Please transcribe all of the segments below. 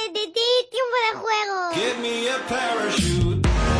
Tiempo de juego. Give me a parachute.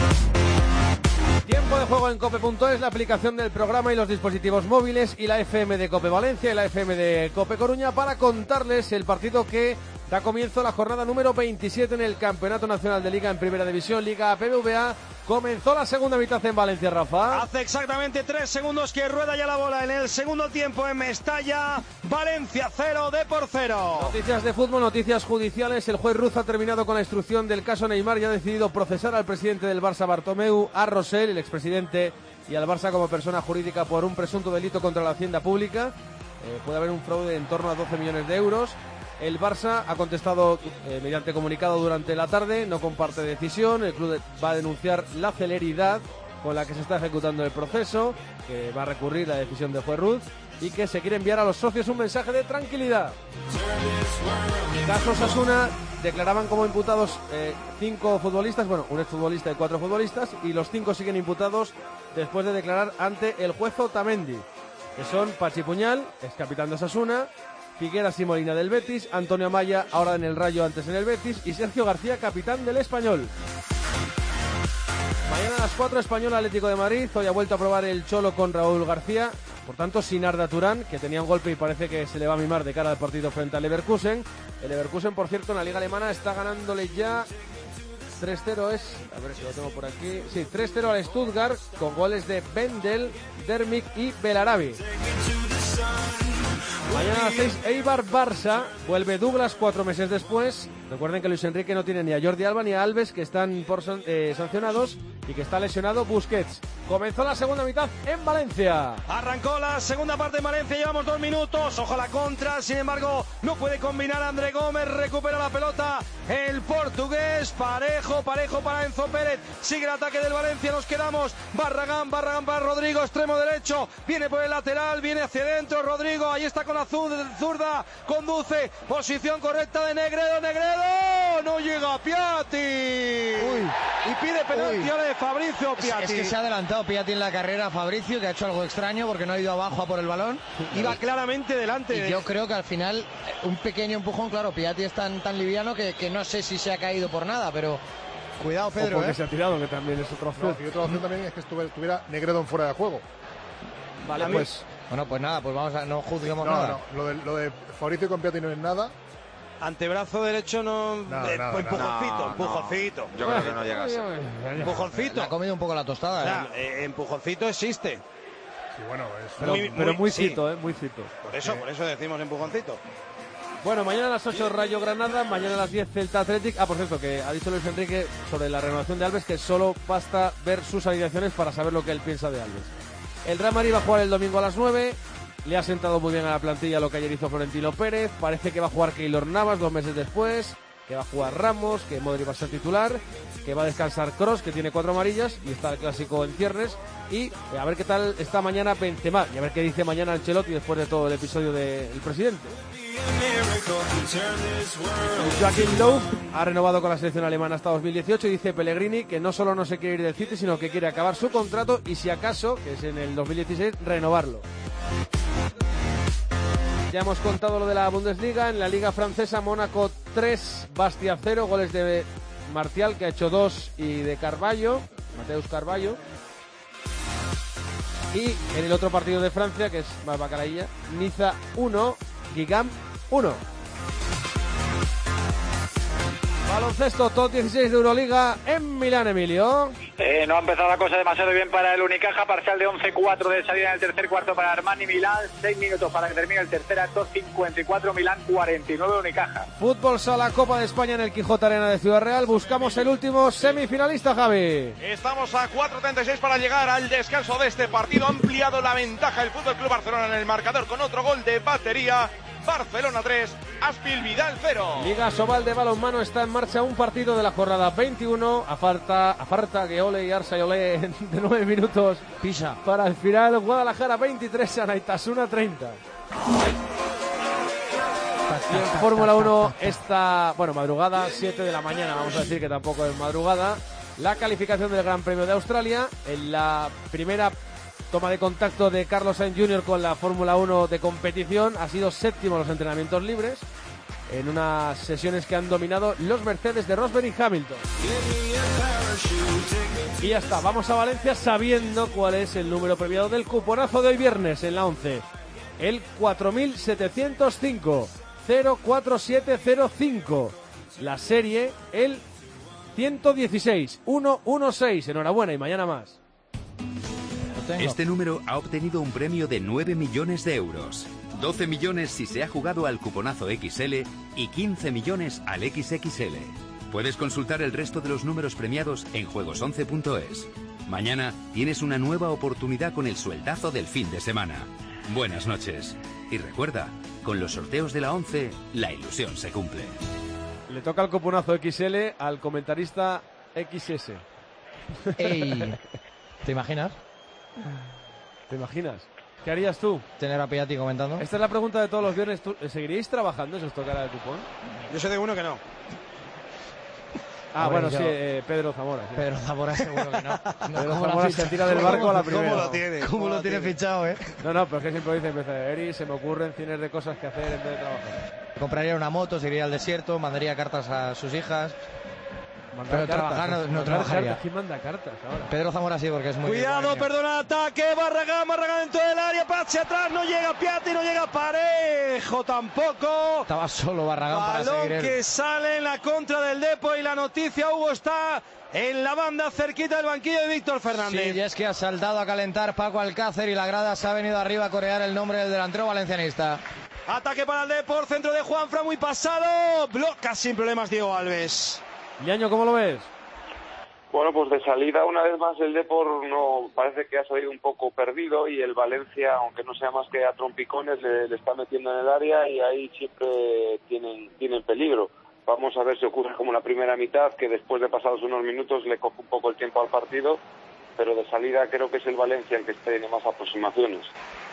Tiempo de juego en cope.es, la aplicación del programa y los dispositivos móviles, y la FM de Cope Valencia y la FM de Cope Coruña, para contarles el partido que da comienzo a la jornada número 27 en el Campeonato Nacional de Liga en Primera División, Liga PBVA. Comenzó la segunda mitad en Valencia, Rafa. Hace exactamente 3 segundos que rueda ya la bola en el segundo tiempo en Mestalla. Valencia 0, Depor 0. Noticias de fútbol, noticias judiciales. El juez Ruz ha terminado con la instrucción del caso Neymar y ha decidido procesar al presidente del Barça, Bartomeu, a Rosell, el expresidente, y al Barça como persona jurídica por un presunto delito contra la hacienda pública. Puede haber un fraude en torno a 12 millones de euros. El Barça ha contestado mediante comunicado durante la tarde, no comparte decisión. El club va a denunciar la celeridad con la que se está ejecutando el proceso, que va a recurrir la decisión del juez Ruz, y que se quiere enviar a los socios un mensaje de tranquilidad. Caso Osasuna, declaraban como imputados 5 futbolistas, bueno, un exfutbolista y 4 futbolistas, y los 5 siguen imputados después de declarar ante el juez Otamendi, que son Pachi Puñal, ex capitán de Osasuna, Figueras y Molina del Betis, Antonio Amaya, ahora en el Rayo, antes en el Betis, y Sergio García, capitán del Español. Mañana a las 4, Español Atlético de Madrid. Hoy ha vuelto a probar el Cholo con Raúl García, por tanto sin Arda Turán, que tenía un golpe y parece que se le va a mimar de cara al partido frente al Leverkusen. El Leverkusen, por cierto, en la Liga Alemana está ganándole ya 3-0, es, a ver si lo tengo por aquí, sí, 3-0 al Stuttgart, con goles de Bendel, Dermik y Belarabi. Mañana a las 6, Eibar-Barça, vuelve Douglas 4 meses después. Recuerden que Luis Enrique no tiene ni a Jordi Alba ni a Alves, que están sancionados, y que está lesionado Busquets. Comenzó la segunda mitad en Valencia. Arrancó la segunda parte en Valencia, llevamos 2 minutos. Ojo a la contra, sin embargo, no puede combinar André Gómez, recupera la pelota el portugués. Parejo para Enzo Pérez. Sigue el ataque del Valencia, nos quedamos. Barragán para Rodrigo, extremo derecho. Viene por el lateral, viene hacia adentro Rodrigo, ahí está con la zurda, conduce, posición correcta de Negredo, no llega Piatti. Y pide penalti de Fabricio Piatti. Es que se ha adelantado Piatti en la carrera, Fabricio, que ha hecho algo extraño porque no ha ido abajo a por el balón. Iba claramente delante. Y yo creo que al final un pequeño empujón, claro, Piatti es tan liviano que no sé si se ha caído por nada, pero cuidado, Pedro. O porque se ha tirado, que también es otra opción. Y otra opción también es que estuviera Negredo en fuera de juego. Vale, pues. Bueno, pues nada, pues no juzguemos nada. No, lo de Fabricio con Piatti no es nada. Antebrazo derecho empujoncito. Yo creo que no llega a ser. Empujoncito. Ha comido un poco la tostada. O sea, empujoncito existe. Sí, bueno, pero muy sí. cito, muy cito. Por eso decimos empujoncito. Bueno, mañana a las 8 Rayo Granada, mañana a las 10 Celta Athletic. Por cierto, que ha dicho Luis Enrique sobre la renovación de Alves que solo basta ver sus alineaciones para saber lo que él piensa de Alves. El Real Madrid va a jugar el domingo a las 9. Le ha sentado muy bien a la plantilla lo que ayer hizo Florentino Pérez. Parece que va a jugar Keylor Navas 2 meses después, que va a jugar Ramos, que Modric va a ser titular, que va a descansar Kroos, que tiene 4 amarillas, y está el clásico en ciernes. Y a ver qué tal está mañana Benzema, y a ver qué dice mañana Ancelotti después de todo el episodio del presidente. Joachim Löw ha renovado con la selección alemana hasta 2018 y dice Pellegrini que no solo no se quiere ir del City, sino que quiere acabar su contrato y, si acaso, que es en el 2016, renovarlo. Ya hemos contado lo de la Bundesliga. En la Liga Francesa, Mónaco 3, Bastia 0, goles de Martial, que ha hecho 2, y de Carballo, Mateus Carballo. Y en el otro partido de Francia, que es más bacalailla, Niza 1, Guingamp 1. Baloncesto, top 16 de Euroliga en Milán, Emilio. No ha empezado la cosa demasiado bien para el Unicaja, parcial de 11-4 de salida en el tercer cuarto para Armani Milán, 6 minutos para que termine el tercer acto, 54 Milán, 49 Unicaja. Fútbol Sala, Copa de España en el Quijote Arena de Ciudad Real, buscamos el último semifinalista, Javi. Estamos a 4:36 para llegar al descanso de este partido, ha ampliado la ventaja el FC Barcelona en el marcador con otro gol de batería. Barcelona 3, Aspil Vidal 0. Liga Sobal de balonmano, está en marcha un partido de la jornada 21. A falta que Ole y Arsa y Ole de 9 minutos. Pisa. Para el final, Guadalajara 23, Anaitasuna 30. Y en Fórmula 1 esta, madrugada, 7 de la mañana, vamos a decir que tampoco es madrugada, la calificación del Gran Premio de Australia. En la primera toma de contacto de Carlos Sainz Jr. con la Fórmula 1 de competición, ha sido séptimo en los entrenamientos libres. en unas sesiones que han dominado los Mercedes de Rosberg y Hamilton. Y ya está, vamos a Valencia sabiendo cuál es el número premiado del cuponazo de hoy viernes en la 11. El 4705, 04705. La serie, el 116, 116. Enhorabuena y mañana más. Este número ha obtenido un premio de 9 millones de euros. 12 millones si se ha jugado al cuponazo XL y 15 millones al XXL. Puedes consultar el resto de los números premiados en juegos11.es. Mañana tienes una nueva oportunidad con el sueldazo del fin de semana. Buenas noches. Y recuerda, con los sorteos de la 11, la ilusión se cumple. Le toca el cuponazo XL al comentarista XS. ¡Ey! ¿Te imaginas? ¿Te imaginas? ¿Qué harías tú? Tener a Piatti comentando. Esta es la pregunta de todos los viernes. ¿Seguiríais trabajando si os tocara el cupón? Yo soy de uno que no. Ah, bueno, sí, Pedro Zamora. Sí. Pedro Zamora seguro que no. Pedro Zamora se tira del barco a la primera. ¿Cómo lo tiene? ¿Cómo lo tiene fichado, eh? No, pero es que siempre dice, Eri, se me ocurren cienes de cosas que hacer en vez de trabajar. Compraría una moto, se iría al desierto, mandaría cartas a sus hijas. Pero trabajar no trabajaría. ¿Quién manda cartas ahora? Pedro Zamora sí, porque es muy... Cuidado, perdona, ataque, Barragán dentro del área, pase atrás, no llega Piatti, no llega Parejo tampoco. Estaba solo Barragán para seguir Balón que sale en la contra del Depor y la noticia, Hugo, está en la banda cerquita del banquillo de Víctor Fernández. Sí, y es que ha saltado a calentar Paco Alcácer y la grada se ha venido arriba a corear el nombre del delantero valencianista. Ataque para el Depor, centro de Juanfran, muy pasado, bloca sin problemas Diego Alves. Liaño, ¿cómo lo ves? Bueno, pues de salida una vez más el Depor no parece que ha salido un poco perdido y el Valencia, aunque no sea más que a trompicones, le está metiendo en el área y ahí siempre tienen peligro. Vamos a ver si ocurre como la primera mitad, que después de pasados unos minutos le coge un poco el tiempo al partido, pero de salida creo que es el Valencia el que tiene más aproximaciones.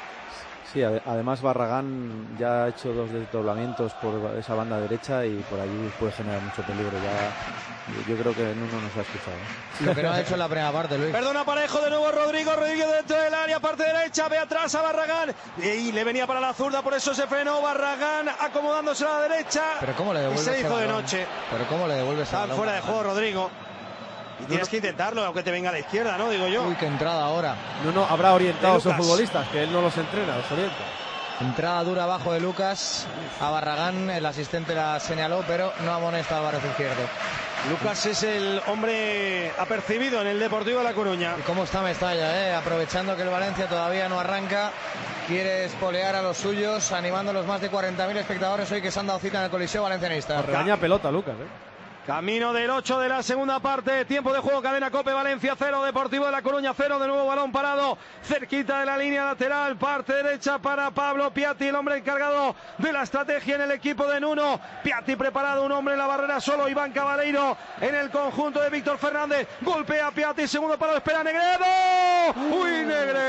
Sí, además Barragán ya ha hecho 2 desdoblamientos por esa banda derecha y por allí puede generar mucho peligro. Ya, yo creo que Nuno nos ha escuchado. Lo que no ha hecho en la primera parte, Luis. Perdona, Parejo, de nuevo Rodrigo dentro del área, parte derecha, ve atrás a Barragán y le venía para la zurda, por eso se frenó Barragán acomodándose a la derecha. Pero ¿cómo le devuelves? Y se hizo de noche. Pero ¿cómo le devuelves? Está fuera de juego, Rodrigo. Y tienes que intentarlo, aunque te venga a la izquierda, ¿no? Digo yo. Uy, qué entrada ahora. No, habrá orientado a sus futbolistas, que él no los entrena, los orienta. Entrada dura abajo de Lucas. A Barragán, el asistente la señaló, pero no amonesta a Álvarez Izquierdo. Lucas es el hombre apercibido en el Deportivo de La Coruña. ¿Y cómo está Mestalla, aprovechando que el Valencia todavía no arranca? Quiere espolear a los suyos, animando a los más de 40.000 espectadores hoy que se han dado cita en el Coliseo Valencianista. Regaña pelota, Lucas, Camino del 8 de la segunda parte, tiempo de juego, cadena COPE, Valencia 0, Deportivo de La Coruña 0, de nuevo balón parado, cerquita de la línea lateral, parte derecha para Pablo Piatti, el hombre encargado de la estrategia en el equipo de Nuno. Piatti preparado, un hombre en la barrera solo, Iván Cabaleiro en el conjunto de Víctor Fernández, golpea Piatti, segundo palo, espera Negredo, ¡uy,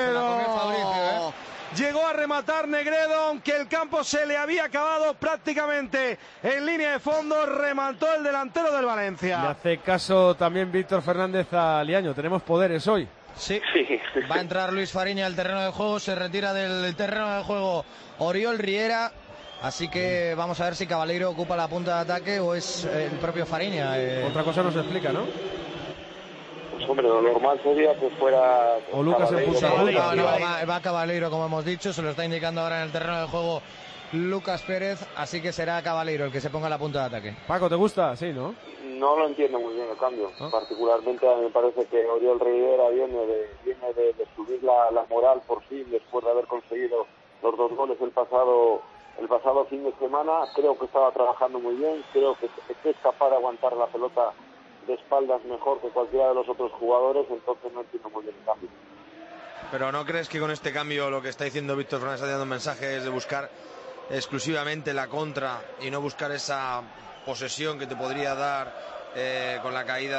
Negredo! Llegó a rematar Negredo, aunque el campo se le había acabado prácticamente en línea de fondo, remató el delantero del Valencia. Le hace caso también Víctor Fernández a Liaño, tenemos poderes hoy. Sí, va a entrar Luis Fariña al terreno de juego, se retira del terreno de juego Oriol Riera, así que vamos a ver si Cabaleiro ocupa la punta de ataque o es el propio Fariña. Otra cosa no se explica, ¿no? Pues hombre, lo normal sería que fuera... O Lucas en punta. Va Cabaleiro, como hemos dicho, se lo está indicando ahora en el terreno de juego Lucas Pérez, así que será Cabaleiro el que se ponga la punta de ataque. Paco, ¿te gusta? Sí, ¿no? No lo entiendo muy bien el cambio. Particularmente a mí me parece que Oriol Riera viene de subir la moral por fin después de haber conseguido los 2 goles el pasado fin de semana. Creo que estaba trabajando muy bien, creo que es capaz de aguantar la pelota de espaldas mejor que cualquiera de los otros jugadores, entonces no entiendo muy bien el cambio. Pero ¿no crees que con este cambio lo que está diciendo Víctor Fernández, está dando un mensaje, es de buscar exclusivamente la contra y no buscar esa posesión que te podría dar con la caída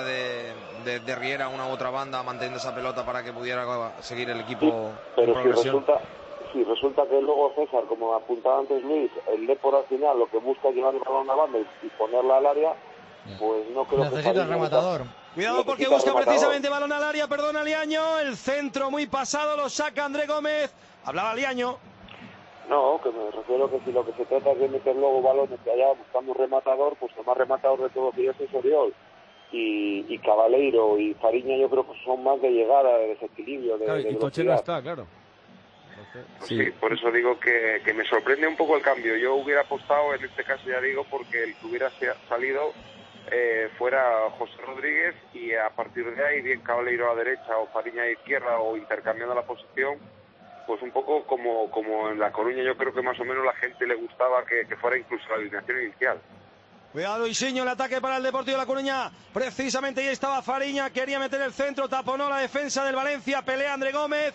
de Riera a una u otra banda, manteniendo esa pelota para que pudiera seguir el equipo en progresión? Si resulta que luego César, como apuntaba antes Luis, el Depor al final lo que busca es llevar el balón a la banda y ponerla al área, pues no creo que... Necesita el rematador. Cuidado porque busca precisamente balón al área, perdona Liaño, el centro muy pasado, lo saca André Gómez, hablaba Liaño. No, que me refiero que si lo que se trata es de meter luego balones que haya buscando un rematador, pues el más rematador de todos ellos es Oriol. Y Cabaleiro y Fariña yo creo que son más de llegada, de desequilibrio, de claro, y Toche no está, claro. Sí, por eso digo que me sorprende un poco el cambio. Yo hubiera apostado, en este caso ya digo, porque el que hubiera salido fuera José Rodríguez, y a partir de ahí, bien Cabaleiro a la derecha o Fariña a la izquierda, o intercambiando la posición, pues un poco como en La Coruña. Yo creo que más o menos la gente le gustaba que fuera incluso la alineación inicial. Cuidado Luisinho, el ataque para el Deportivo La Coruña. Precisamente ahí estaba Fariña, quería meter el centro, taponó la defensa del Valencia, pelea André Gómez.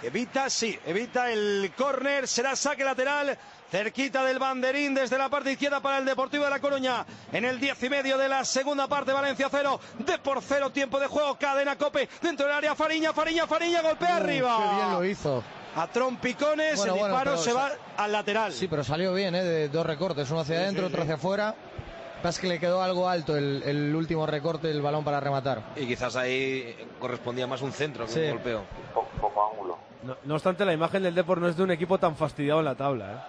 Evita el córner, será saque lateral, cerquita del banderín desde la parte izquierda para el Deportivo de La Coruña. En el 10:30 de la segunda parte, Valencia 0, Depor 0, tiempo de juego, cadena COPE, dentro del área, Fariña, golpea arriba. Qué bien lo hizo. A trompicones, el disparo se va al lateral. Sí, pero salió bien, de dos recortes, uno hacia adentro, otro hacia afuera. Es que le quedó algo alto el último recorte del balón para rematar. Y quizás ahí correspondía más un centro que un golpeo. Poco ángulo. No obstante, la imagen del Depor no es de un equipo tan fastidiado en la tabla,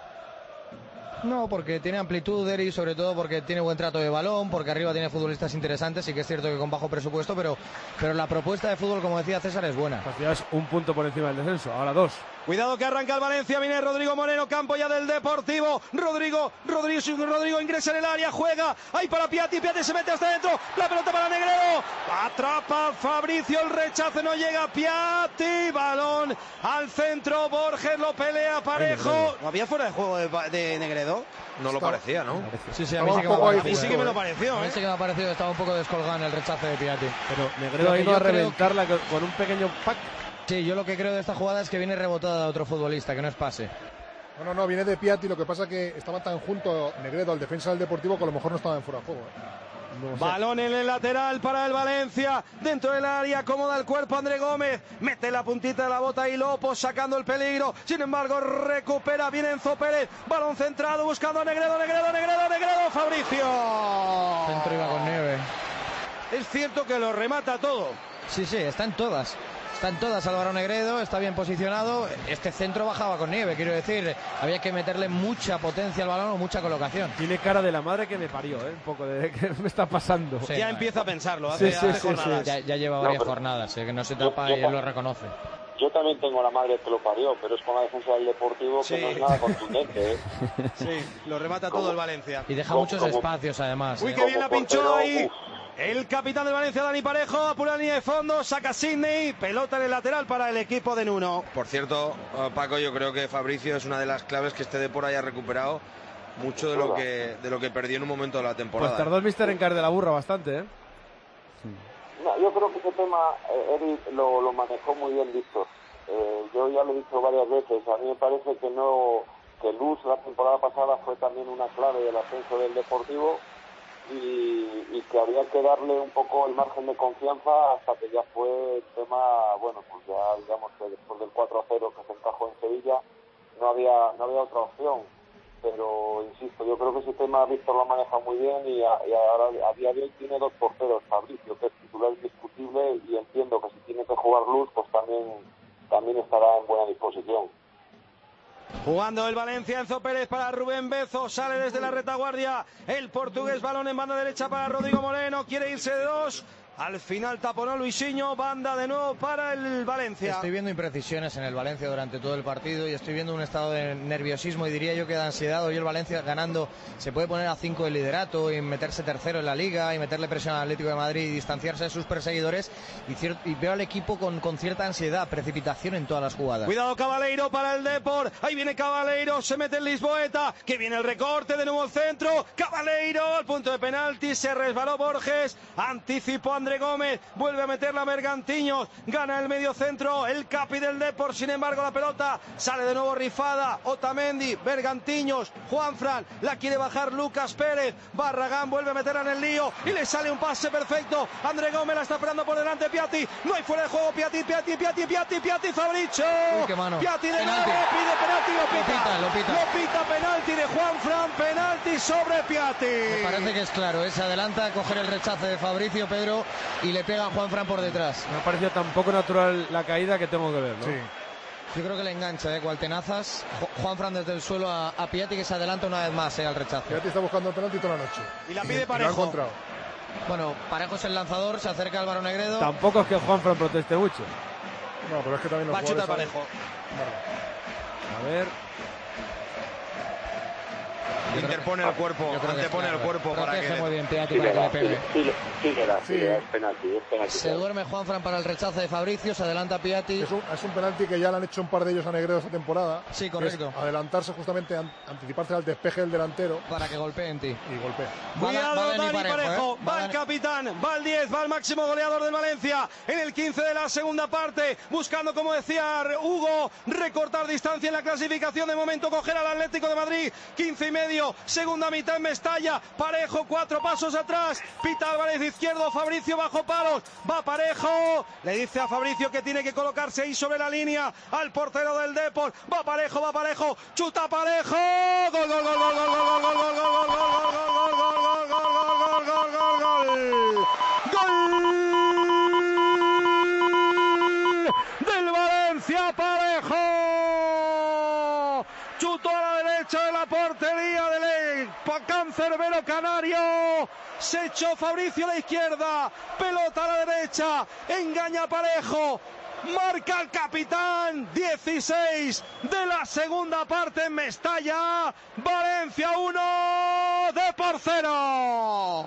No, porque tiene amplitud, y sobre todo porque tiene buen trato de balón, porque arriba tiene futbolistas interesantes. Sí que es cierto que con bajo presupuesto, pero la propuesta de fútbol, como decía César, es buena. Es un punto por encima del descenso, ahora 2. Cuidado que arranca el Valencia, viene Rodrigo Moreno, campo ya del Deportivo. Rodrigo ingresa en el área, juega, ahí para Piatti se mete hasta dentro, la pelota para Negredo, atrapa Fabricio, el rechace no llega, Piatti, balón al centro, Borges lo pelea parejo. ¿No había fuera de juego de Negredo? No lo parecía, ¿no? Sí, a mí sí que me lo pareció. A mí sí que me ha parecido que estaba un poco descolgado en el rechace de Piatti. Pero Negredo ha ido a reventarla con un pequeño pack. Sí, yo lo que creo de esta jugada es que viene rebotada de otro futbolista, que no es pase. No, viene de Piatti. Lo que pasa es que estaba tan junto Negredo al defensa del Deportivo que a lo mejor no estaba en fuera de juego. No sé. Balón en el lateral para el Valencia, dentro del área, acomoda el cuerpo André Gómez, mete la puntita de la bota y Lopos sacando el peligro, sin embargo recupera bien Enzo Pérez, balón centrado buscando a Negredo, Fabricio. Centro iba con Nieve. Es cierto que lo remata todo. Sí, están todas Álvaro Negredo, está bien posicionado. Este centro bajaba con Nieve, quiero decir, había que meterle mucha potencia al balón o mucha colocación. Tiene cara de la madre que me parió, un poco de que me está pasando. Sí, ya empieza a pensarlo, hace jornadas. Ya lleva varias jornadas, que no se tapa y él lo reconoce. Yo también tengo la madre que lo parió, pero es con la defensa del Deportivo que no es nada contundente. Sí, lo remata todo el Valencia. Y deja muchos espacios además. Uy, qué bien la pinchó ahí. El capitán del Valencia, Dani Parejo, apura la línea de fondo, saca Sidney, pelota en el lateral para el equipo de Nuno. Por cierto, Paco, yo creo que Fabricio es una de las claves que este Depor haya recuperado mucho de lo que perdió en un momento de la temporada. Pues tardó el míster en caer de la burra bastante, No, yo creo que ese tema Eric lo manejó muy bien Víctor. Yo ya lo he dicho varias veces, a mí me parece que Luz la temporada pasada fue también una clave del ascenso del Deportivo, y que había que darle un poco el margen de confianza hasta que ya fue el tema, bueno, pues ya digamos que después del 4-0 que se encajó en Sevilla no había otra opción, pero insisto, yo creo que ese tema Víctor lo maneja muy bien, y ahora a día de hoy tiene dos porteros, Fabricio, que es titular indiscutible, y entiendo que si tiene que jugar Luz, pues también estará en buena disposición. Jugando el Valencia, Enzo Pérez para Rubén Bezo, sale desde la retaguardia el portugués, balón en banda derecha para Rodrigo Moreno, quiere irse de dos, al final taponó Luisinho, banda de nuevo para el Valencia. Estoy viendo imprecisiones en el Valencia durante todo el partido y estoy viendo un estado de nerviosismo y diría yo que de ansiedad. Hoy el Valencia ganando se puede poner a 5 el liderato y meterse tercero en la Liga y meterle presión al Atlético de Madrid y distanciarse de sus perseguidores, y veo al equipo con cierta ansiedad, precipitación en todas las jugadas. Cuidado Cabaleiro para el Depor, ahí viene Cabaleiro, se mete en Lisboeta, que viene el recorte, de nuevo el centro, Cabaleiro al punto de penalti, se resbaló Borges, anticipó André Gómez, vuelve a meterla Bergantiños, gana el medio centro, el capi del Depor, sin embargo la pelota sale de nuevo rifada, Otamendi, Bergantiños, Juanfran, la quiere bajar Lucas Pérez, Barragán vuelve a meterla en el lío y le sale un pase perfecto, André Gómez la está esperando por delante, Piatti, no hay fuera de juego, Piatti, Fabricio, Piatti de nuevo, pide penalti, lo pita, penalti de Juanfran, penalti sobre Piatti. Me parece que es claro, se adelanta a coger el rechace de Fabricio, Pedro, y le pega a Juanfran por detrás. Me ha parecido tan poco natural la caída que tengo que ver, ¿no? Yo creo que le engancha, cual tenazas. Juanfran desde el suelo a Piatti, que se adelanta una vez más al rechazo. Piatti está buscando el penalti toda la noche. Y la pide Parejo. Parejo. Lo ha encontrado. Bueno, Parejo es el lanzador, se acerca Álvaro Negredo. Tampoco es que Juanfran proteste mucho. No, pero es que también los Va a chutar jugadores Parejo. A ver. Interpone el cuerpo, antepone el cuerpo para que... muy bien Piatti para que le pegue. Sí, es penalti. Se duerme Juanfran para el rechazo de Fabricio, se adelanta Piatti. Es un penalti que ya le han hecho un par de ellos a Negredo esta temporada. Sí, correcto. Adelantarse justamente, anticiparse al despeje del delantero. Para que golpee en ti. Y golpee. Cuidado, Dani Parejo. Va el capitán, va el 10, va el máximo goleador del Valencia. En el 15 de la segunda parte, buscando, como decía Hugo, recortar distancia en la clasificación. De momento coger al Atlético de Madrid. 15,5. Segunda mitad en Mestalla. Parejo, 4 pasos atrás. Pita Álvarez izquierdo. Fabricio bajo palos. Va Parejo. Le dice a Fabricio que tiene que colocarse ahí sobre la línea. Al portero del Depor. Va Parejo. Chuta Parejo. Gol, gol, gol, gol, gol, gol, gol, gol, gol, gol, del Valencia. Parejo chutó a la derecha de la portería del cancerbero canario. Se echó Fabricio a la izquierda, pelota a la derecha, engaña a Parejo. Marca el capitán, 16 de la segunda parte en Mestalla. Valencia 1, Depor 0.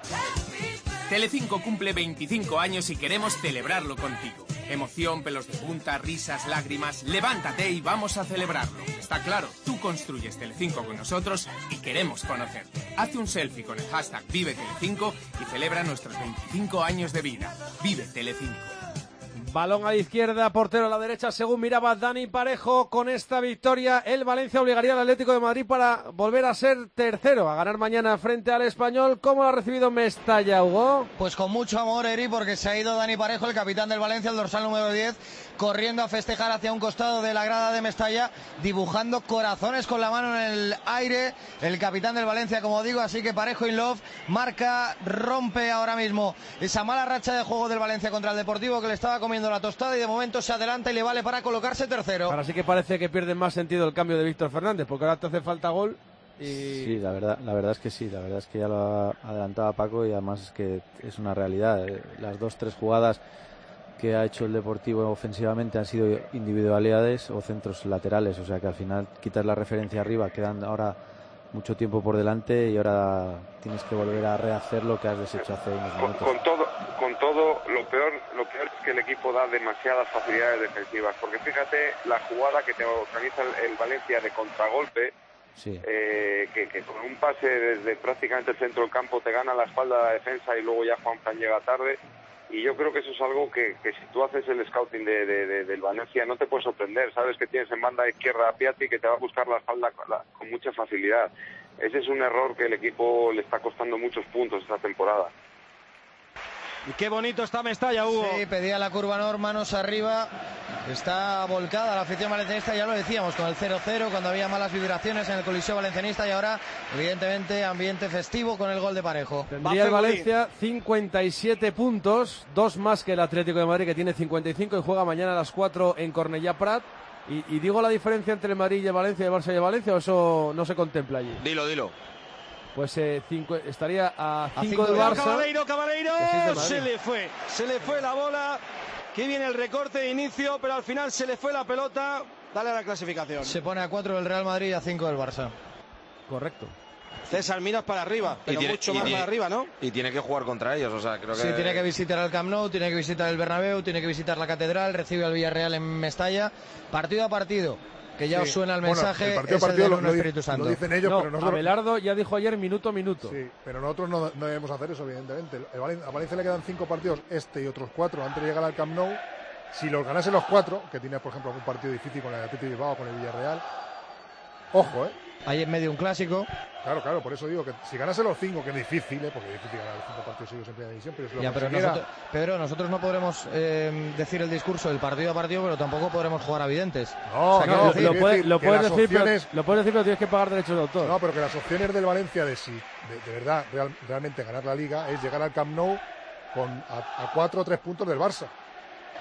Telecinco cumple 25 años y queremos celebrarlo contigo. Emoción, pelos de punta, risas, lágrimas. Levántate y vamos a celebrarlo. Está claro, tú construyes Telecinco con nosotros y queremos conocerte. Hazte un selfie con el hashtag Vive Telecinco y celebra nuestros 25 años de vida. Vive Telecinco. Balón a la izquierda, portero a la derecha, según miraba Dani Parejo. Con esta victoria, el Valencia obligaría al Atlético de Madrid para volver a ser tercero, a ganar mañana frente al Español. ¿Cómo lo ha recibido Mestalla, Hugo? Pues con mucho amor, Eri, porque se ha ido Dani Parejo, el capitán del Valencia, el dorsal número 10, corriendo a festejar hacia un costado de la grada de Mestalla, dibujando corazones con la mano en el aire, el capitán del Valencia, como digo. Así que Parejo in love, marca, rompe ahora mismo esa mala racha de juego del Valencia contra el Deportivo, que le estaba comiendo la tostada, y de momento se adelanta y le vale para colocarse tercero. Ahora sí que parece que pierde más sentido el cambio de Víctor Fernández, porque ahora te hace falta gol. Y... Sí, la verdad es que sí, la verdad es que ya lo adelantaba Paco, y además es que es una realidad. Las 2-3 jugadas que ha hecho el Deportivo ofensivamente han sido individualidades o centros laterales, o sea que al final quitas la referencia arriba, quedan ahora mucho tiempo por delante y ahora tienes que volver a rehacer lo que has deshecho hace unos minutos. Con todo, lo peor es que el equipo da demasiadas facilidades defensivas, porque fíjate la jugada que te organiza el Valencia de contragolpe, sí. Que con un pase desde prácticamente el centro del campo te gana la espalda de la defensa y luego ya Juanfran llega tarde. Y yo creo que eso es algo que si tú haces el scouting del Valencia no te puede sorprender. Sabes que tienes en banda izquierda a Piatti, que te va a buscar la espalda con mucha facilidad. Ese es un error que el equipo le está costando muchos puntos esta temporada. Y qué bonito está Mestalla, Hugo. Sí, pedía la curva Nor, manos arriba. Está volcada la afición valencianista, ya lo decíamos, con el 0-0, cuando había malas vibraciones en el Coliseo valencianista, y ahora, evidentemente, ambiente festivo con el gol de Parejo. Tendría el Valencia 57 puntos, 2 más que el Atlético de Madrid, que tiene 55 y juega mañana a las 4 en Cornellà Prat. Y digo la diferencia entre el Madrid y el Valencia, y el Barça y el Valencia, o eso no se contempla allí. Dilo. Pues estaría a 5 del Barça. Cabaleiro, se le fue la bola. Aquí viene el recorte de inicio, pero al final se le fue la pelota. Dale a la clasificación. Se pone a 4 del Real Madrid y a 5 del Barça. Correcto. César, miras para arriba, pero mucho más para arriba, ¿no? Y tiene que jugar contra ellos, o sea, creo que... Sí, tiene que visitar el Camp Nou, tiene que visitar el Bernabéu, tiene que visitar la Catedral, recibe al Villarreal en Mestalla, partido a partido. Que ya os suena el mensaje, bueno, el partido es el Espíritu Santo. Lo dicen ellos, pero nosotros... Abelardo ya dijo ayer minuto. Sí, pero nosotros no debemos hacer eso, evidentemente. A Valencia le quedan 5 partidos, y otros 4 antes de llegar al Camp Nou. Si los ganase los 4, que tiene, por ejemplo, algún partido difícil con el Atlético de Bilbao, con el Villarreal, ojo, Hay en medio un clásico. Claro, por eso digo que si ganase los 5, que es difícil, porque es difícil ganar los 5 partidos seguidos en primera división, pero si lo consiguiera... Pedro, nosotros no podremos decir el discurso del partido a partido, pero tampoco podremos jugar a videntes. Lo puedes decir, pero tienes que pagar derechos de autor. No, pero que las opciones del Valencia de verdad, realmente ganar la Liga es llegar al Camp Nou a 4 o 3 puntos del Barça.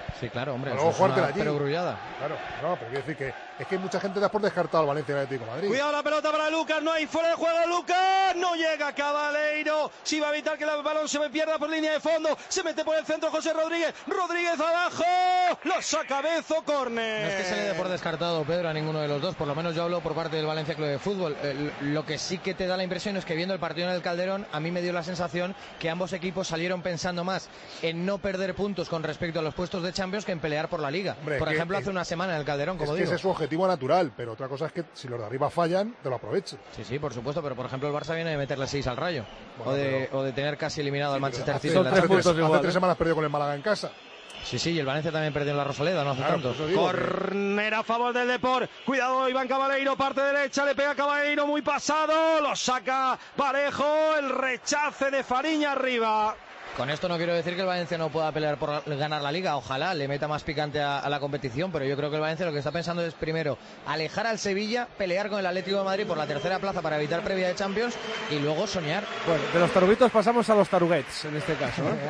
Sí, claro, hombre, luego jugártela allí. Pero grullada. Claro, no, pero quiero decir que es que hay mucha gente da por descartado al Valencia y el Atlético de Madrid. Cuidado la pelota para Lucas, no hay fuera de juego Lucas, no llega Cabaleiro, si va a evitar que el balón se me pierda por línea de fondo, se mete por el centro José Rodríguez, Rodríguez abajo, lo saca Bezo, córner. No es que se le dé por descartado, Pedro, a ninguno de los dos, por lo menos yo hablo por parte del Valencia Club de Fútbol. Lo que sí que te da la impresión es que viendo el partido en el Calderón, a mí me dio la sensación que ambos equipos salieron pensando más en no perder puntos con respecto a los puestos de Champions que en pelear por la Liga. Hombre, por ejemplo, hace una semana en el Calderón, como digo. Ese es su objetivo natural, pero otra cosa es que si los de arriba fallan, te lo aprovechen. Sí, por supuesto, pero por ejemplo el Barça viene de meterle 6 al Rayo, bueno, o de tener casi eliminado al Manchester City. Hace 3 semanas perdió con el Málaga en casa. Sí, y el Valencia también perdió en la Rosaleda, no hace tanto. Córner a favor del Depor. Cuidado, Iván Cabaleiro, parte derecha, le pega Cabaleiro, muy pasado, lo saca Parejo, el rechace de Fariña arriba. Con esto no quiero decir que el Valencia no pueda pelear por ganar la Liga, ojalá le meta más picante a la competición, pero yo creo que el Valencia lo que está pensando es primero alejar al Sevilla, pelear con el Atlético de Madrid por la tercera plaza para evitar previa de Champions y luego soñar. Bueno, de los taruguitos pasamos a los taruguets en este caso, ¿no?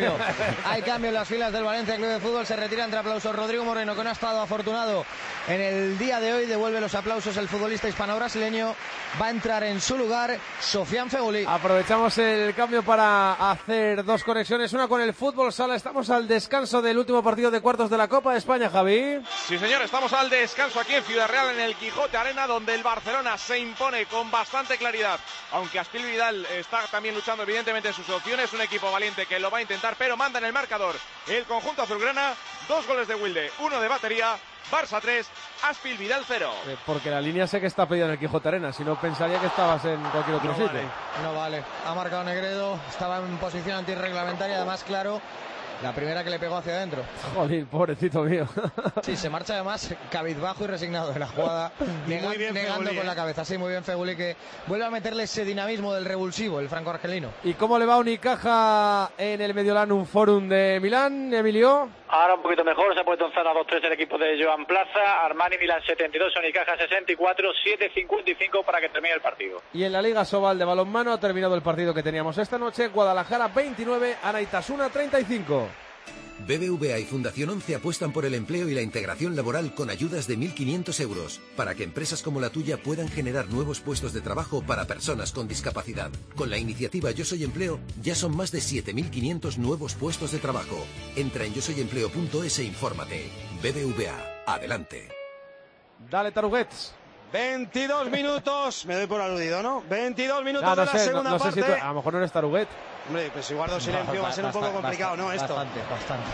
Hay cambio en las filas del Valencia Club de Fútbol, se retira entre aplausos Rodrigo Moreno, que no ha estado afortunado en el día de hoy, devuelve los aplausos el futbolista hispano-brasileño, va a entrar en su lugar Sofian Feguli. Aprovechamos el cambio para hacer dos conexiones, una con el fútbol sala. Estamos al descanso del último partido de cuartos de la Copa de España, Javi. Sí, señor, estamos al descanso aquí en Ciudad Real, en el Quijote Arena, donde el Barcelona se impone con bastante claridad, aunque Aspil Vidal está también luchando evidentemente en sus opciones, un equipo valiente que lo va a intentar, pero manda en el marcador el conjunto azulgrana, 2 goles de Wilde, 1 de Batería, Barça 3, Aspil Vidal 0. Porque la línea sé que está pedida en el Quijote Arena, si no pensaría que estabas en cualquier otro sitio. No vale, ha marcado Negredo, estaba en posición antirreglamentaria, además claro, la primera que le pegó hacia adentro. Joder, pobrecito mío. Sí, se marcha además cabizbajo y resignado de la jugada, negando con la cabeza. Sí, muy bien Feguli, que vuelve a meterle ese dinamismo del revulsivo, el franco-argelino. ¿Y cómo le va a Unicaja en el Mediolanum Forum de Milán, Emilio? Ahora un poquito mejor, se ha puesto en zona 2-3 el equipo de Joan Plaza, Armani Milán 72, Unicaja 64, 7:55 para que termine el partido. Y en la Liga Sobal de balonmano ha terminado el partido que teníamos esta noche, Guadalajara 29, Anaitasuna 35. BBVA y Fundación 11 apuestan por el empleo y la integración laboral con ayudas de 1.500 euros para que empresas como la tuya puedan generar nuevos puestos de trabajo para personas con discapacidad. Con la iniciativa Yo Soy Empleo ya son más de 7.500 nuevos puestos de trabajo. Entra en yosoyempleo.es e infórmate. BBVA, adelante. Dale, Taruguets. 22 minutos, me doy por aludido, ¿no? 22 minutos de la segunda parte. Sé si a lo mejor no eres Taruguet. Hombre, pues si guardo silencio va a ser un poco complicado, ¿no? Esto. Bastante.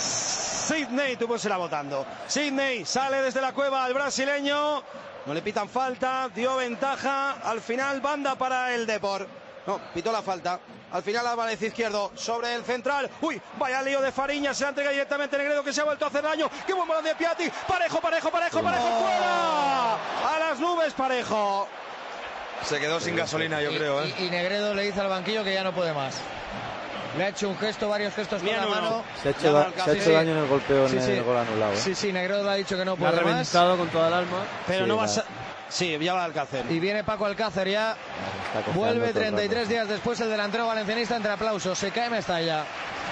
Sidney, tú pues se la votando. Sidney sale desde la cueva al brasileño. No le pitan falta, dio ventaja. Al final, banda para el Depor. No, pitó la falta. Al final Álvarez izquierdo sobre el central. Uy, vaya lío de Fariña. Se la entrega directamente Negredo, que se ha vuelto a hacer daño. ¡Qué buen balón de Piatti! Parejo, fuera. A las nubes, Parejo. Se quedó sin gasolina, yo creo. Y Negredo le dice al banquillo que ya no puede más. Le ha hecho un gesto, varios gestos con la mano. Se ha hecho daño en el golpeo, en el gol anulado. Sí, Negredo le ha dicho que no puede más. Ha reventado con toda el alma. Pero no vas a... Sí, ya va Alcácer. Y viene Paco Alcácer ya. Vuelve 33 días después el delantero valencianista entre aplausos. Se cae Mestalla.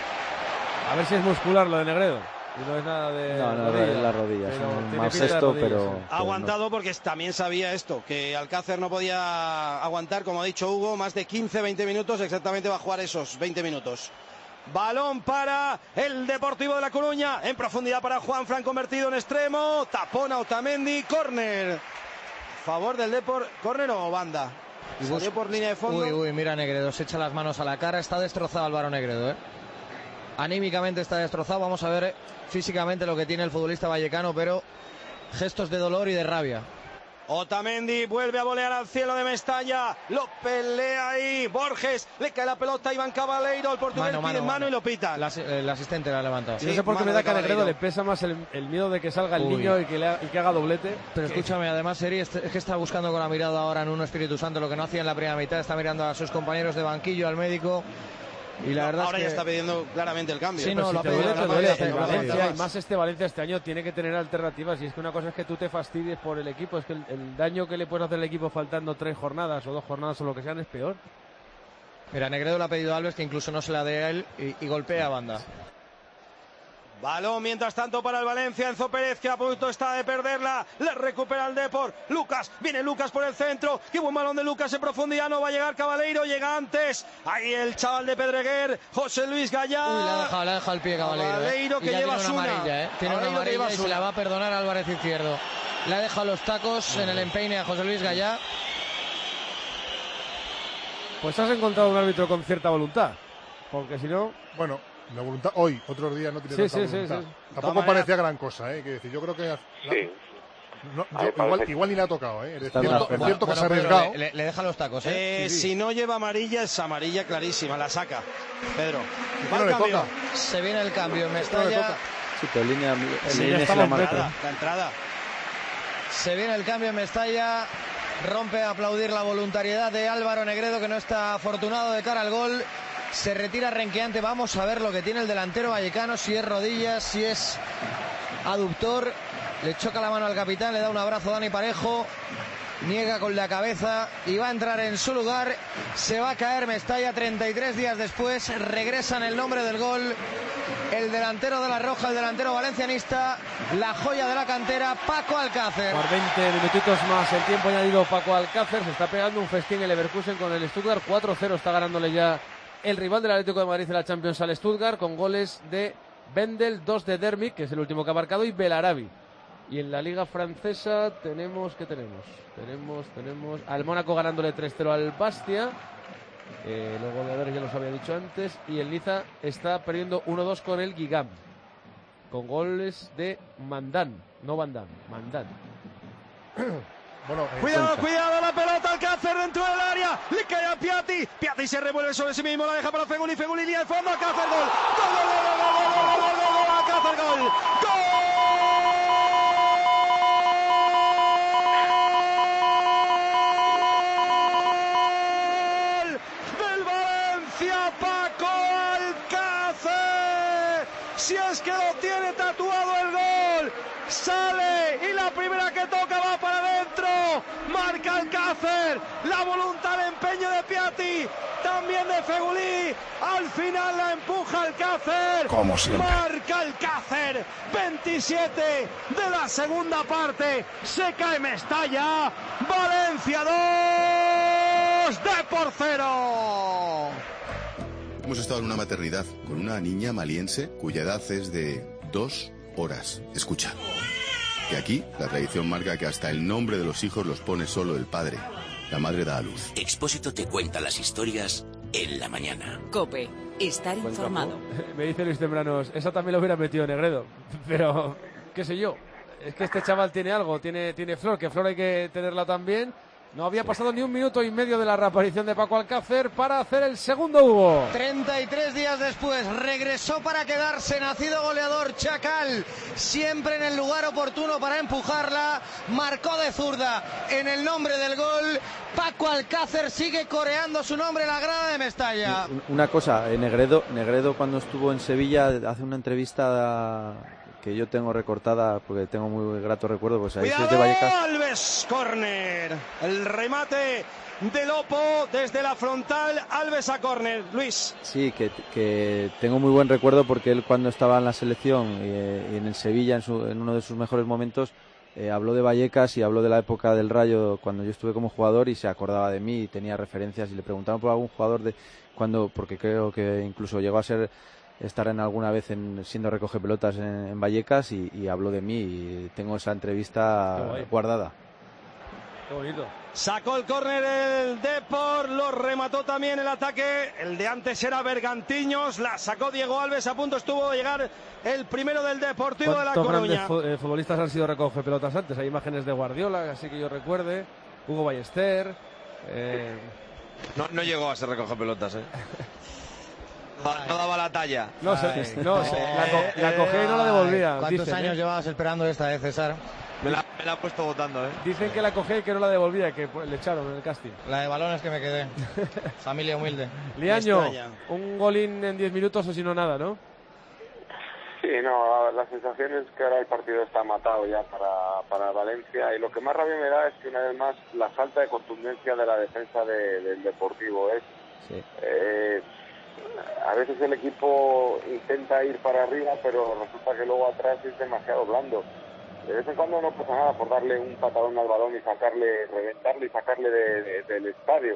A ver si es muscular lo de Negredo. Y no es nada de las rodillas. Más esto, pero ha aguantado porque también sabía esto, que Alcácer no podía aguantar, como ha dicho Hugo, más de 15-20 minutos. Exactamente va a jugar esos 20 minutos. Balón para el Deportivo de La Coruña. En profundidad para Juanfran, convertido en extremo. Tapona Otamendi. Córner. Favor del Depor. ¿Córner o banda? Salió por línea de fondo. Uy, mira Negredo. Se echa las manos a la cara. Está destrozado Álvaro Negredo, Anímicamente está destrozado. Vamos a ver físicamente lo que tiene el futbolista vallecano, pero gestos de dolor y de rabia. Otamendi vuelve a volear al cielo de Mestalla, lo pelea ahí, Borges, le cae la pelota a Iván Cabaleiro, el portugués pide mano y lo pita. El asistente la ha levantado. Sí, no sé por qué me da que a Negredo le pesa más el miedo de que salga el niño y que haga doblete. Pero escúchame, además Seri, es que está buscando con la mirada ahora en un Espíritu Santo lo que no hacía en la primera mitad, está mirando a sus compañeros de banquillo, al médico. Y la verdad ahora es que ya está pidiendo claramente el cambio. Sí, no, si lo te duele, el Valencia, y más este Valencia este año tiene que tener alternativas. Y es que una cosa es que tú te fastidies por el equipo, es que el daño que le puedes hacer al equipo faltando 3 jornadas o 2 jornadas o lo que sean es peor. Mira, Negredo le ha pedido a Alves que incluso no se la dé a él y golpea a banda. Balón mientras tanto para el Valencia. Enzo Pérez, que a punto está de perderla. Le recupera el Depor. Lucas, viene Lucas por el centro. Qué buen balón de Lucas en profundidad. No va a llegar Cabaleiro, llega antes. Ahí el chaval de Pedreguer, José Luis Gallá. Uy, le ha dejado el pie Cabaleiro. Cabaleiro que lleva una amarilla, Tiene una amarilla y se la va a perdonar Álvarez Izquierdo. Le ha dejado los tacos en el empeine a José Luis Gallá. Pues has encontrado un árbitro con cierta voluntad. Porque si no... Bueno, la voluntad hoy, otros días no tiene tanta voluntad. Tampoco parecía gran cosa, que decir, yo creo que igual ni le ha tocado, Es cierto que se ha arriesgado. Le deja los tacos, Si no lleva amarilla, es amarilla clarísima, la saca Pedro. No le toca. Se viene el cambio en Mestalla. Sí, pero línea la entrada. Se viene el cambio en Mestalla. Rompe a aplaudir la voluntariedad de Álvaro Negredo, que no está afortunado de cara al gol. Se retira renqueante. Vamos a ver lo que tiene el delantero vallecano, si es rodillas, si es aductor. Le choca la mano al capitán, le da un abrazo a Dani Parejo. Niega con la cabeza y va a entrar en su lugar. Se va a caer Mestalla 33 días después. Regresa en el nombre del gol el delantero de la Roja, el delantero valencianista, la joya de la cantera, Paco Alcácer. Por 20 minutitos más el tiempo añadido, Paco Alcácer se está pegando un festín el Leverkusen con el Stuttgart. 4-0 está ganándole ya el rival del Atlético de Madrid en la Champions al Stuttgart, con goles de Bendel, 2 de Dermic, que es el último que ha marcado, y Belarabi. Y en la Liga Francesa tenemos al Mónaco ganándole 3-0 al Bastia. Los goleadores ya los había dicho antes. Y el Niza está perdiendo 1-2 con el Guigam, con goles de Mandan, no Van Damme, Mandan. Bueno, cuidado la pelota, Alcácer dentro del área, le cae a Piatti se revuelve sobre sí mismo, la deja para Feguli línea de fondo, Alcácer, gol, Alcácer, gol, del Valencia, Paco Alcácer, si es que lo tiene tatuado el gol, sale y la primera que toca va para adentro, marca Alcácer, la voluntad, el empeño de Piatti, también de Feguli, al final la empuja Alcácer, como siempre, marca Alcácer, 27 de la segunda parte, se cae Mestalla, Valencia 2, Depor 0. Hemos estado en una maternidad con una niña maliense cuya edad es de 2 horas. Escucha, que aquí la tradición marca que hasta el nombre de los hijos los pone solo el padre. La madre da a luz. Expósito te cuenta las historias en la mañana. COPE, estar informado. Me dice Luis Tembranos, esa también lo hubiera metido Negredo, pero qué sé yo, es que este chaval tiene algo, tiene flor, que flor hay que tenerla también. No había pasado ni un minuto y medio de la reaparición de Paco Alcácer para hacer el segundo Hugo. 33 días después, regresó para quedarse, nacido goleador, Chacal, siempre en el lugar oportuno para empujarla, marcó de zurda en el nombre del gol. Paco Alcácer sigue coreando su nombre en la grada de Mestalla. Una cosa, Negredo cuando estuvo en Sevilla hace una entrevista que yo tengo recortada porque tengo muy grato recuerdo, pues ahí ¡cuidado! De Vallecas. Alves, córner, el remate de Lopo desde la frontal, Alves a córner, Luis. Sí, que tengo muy buen recuerdo porque él cuando estaba en la selección y en el Sevilla en uno de sus mejores momentos habló de Vallecas y habló de la época del Rayo cuando yo estuve como jugador y se acordaba de mí y tenía referencias y le preguntaban por algún jugador porque creo que incluso llegó a estar en alguna vez siendo recoge pelotas en Vallecas y habló de mí y tengo esa entrevista guardada. Qué bonito. Sacó el córner el Depor, lo remató también el ataque, el de antes era Bergantiños, la sacó Diego Alves, a punto estuvo de llegar el primero del Deportivo de La Coruña. ¿Cuántos grandes futbolistas han sido recoge pelotas antes? Hay imágenes de Guardiola, así que yo recuerde, Hugo Ballester. No llegó a ser recoge pelotas, No daba la talla. La cogía y no la devolvía. ¿Cuántos años llevabas esperando esta vez, César? Me la ha puesto votando, Dicen que la cogía y que no la devolvía, que le echaron en el casting. La de balones que me quedé. Familia humilde. Liaño, un golín en 10 minutos o si no nada, ¿no? Sí, no, la sensación es que ahora el partido está matado ya para Valencia y lo que más rabia me da es que una vez más la falta de contundencia de la defensa del Deportivo es... Sí. a veces el equipo intenta ir para arriba, pero resulta que luego atrás es demasiado blando. De vez en cuando no pasa nada por darle un patadón al balón y reventarle y sacarle del estadio.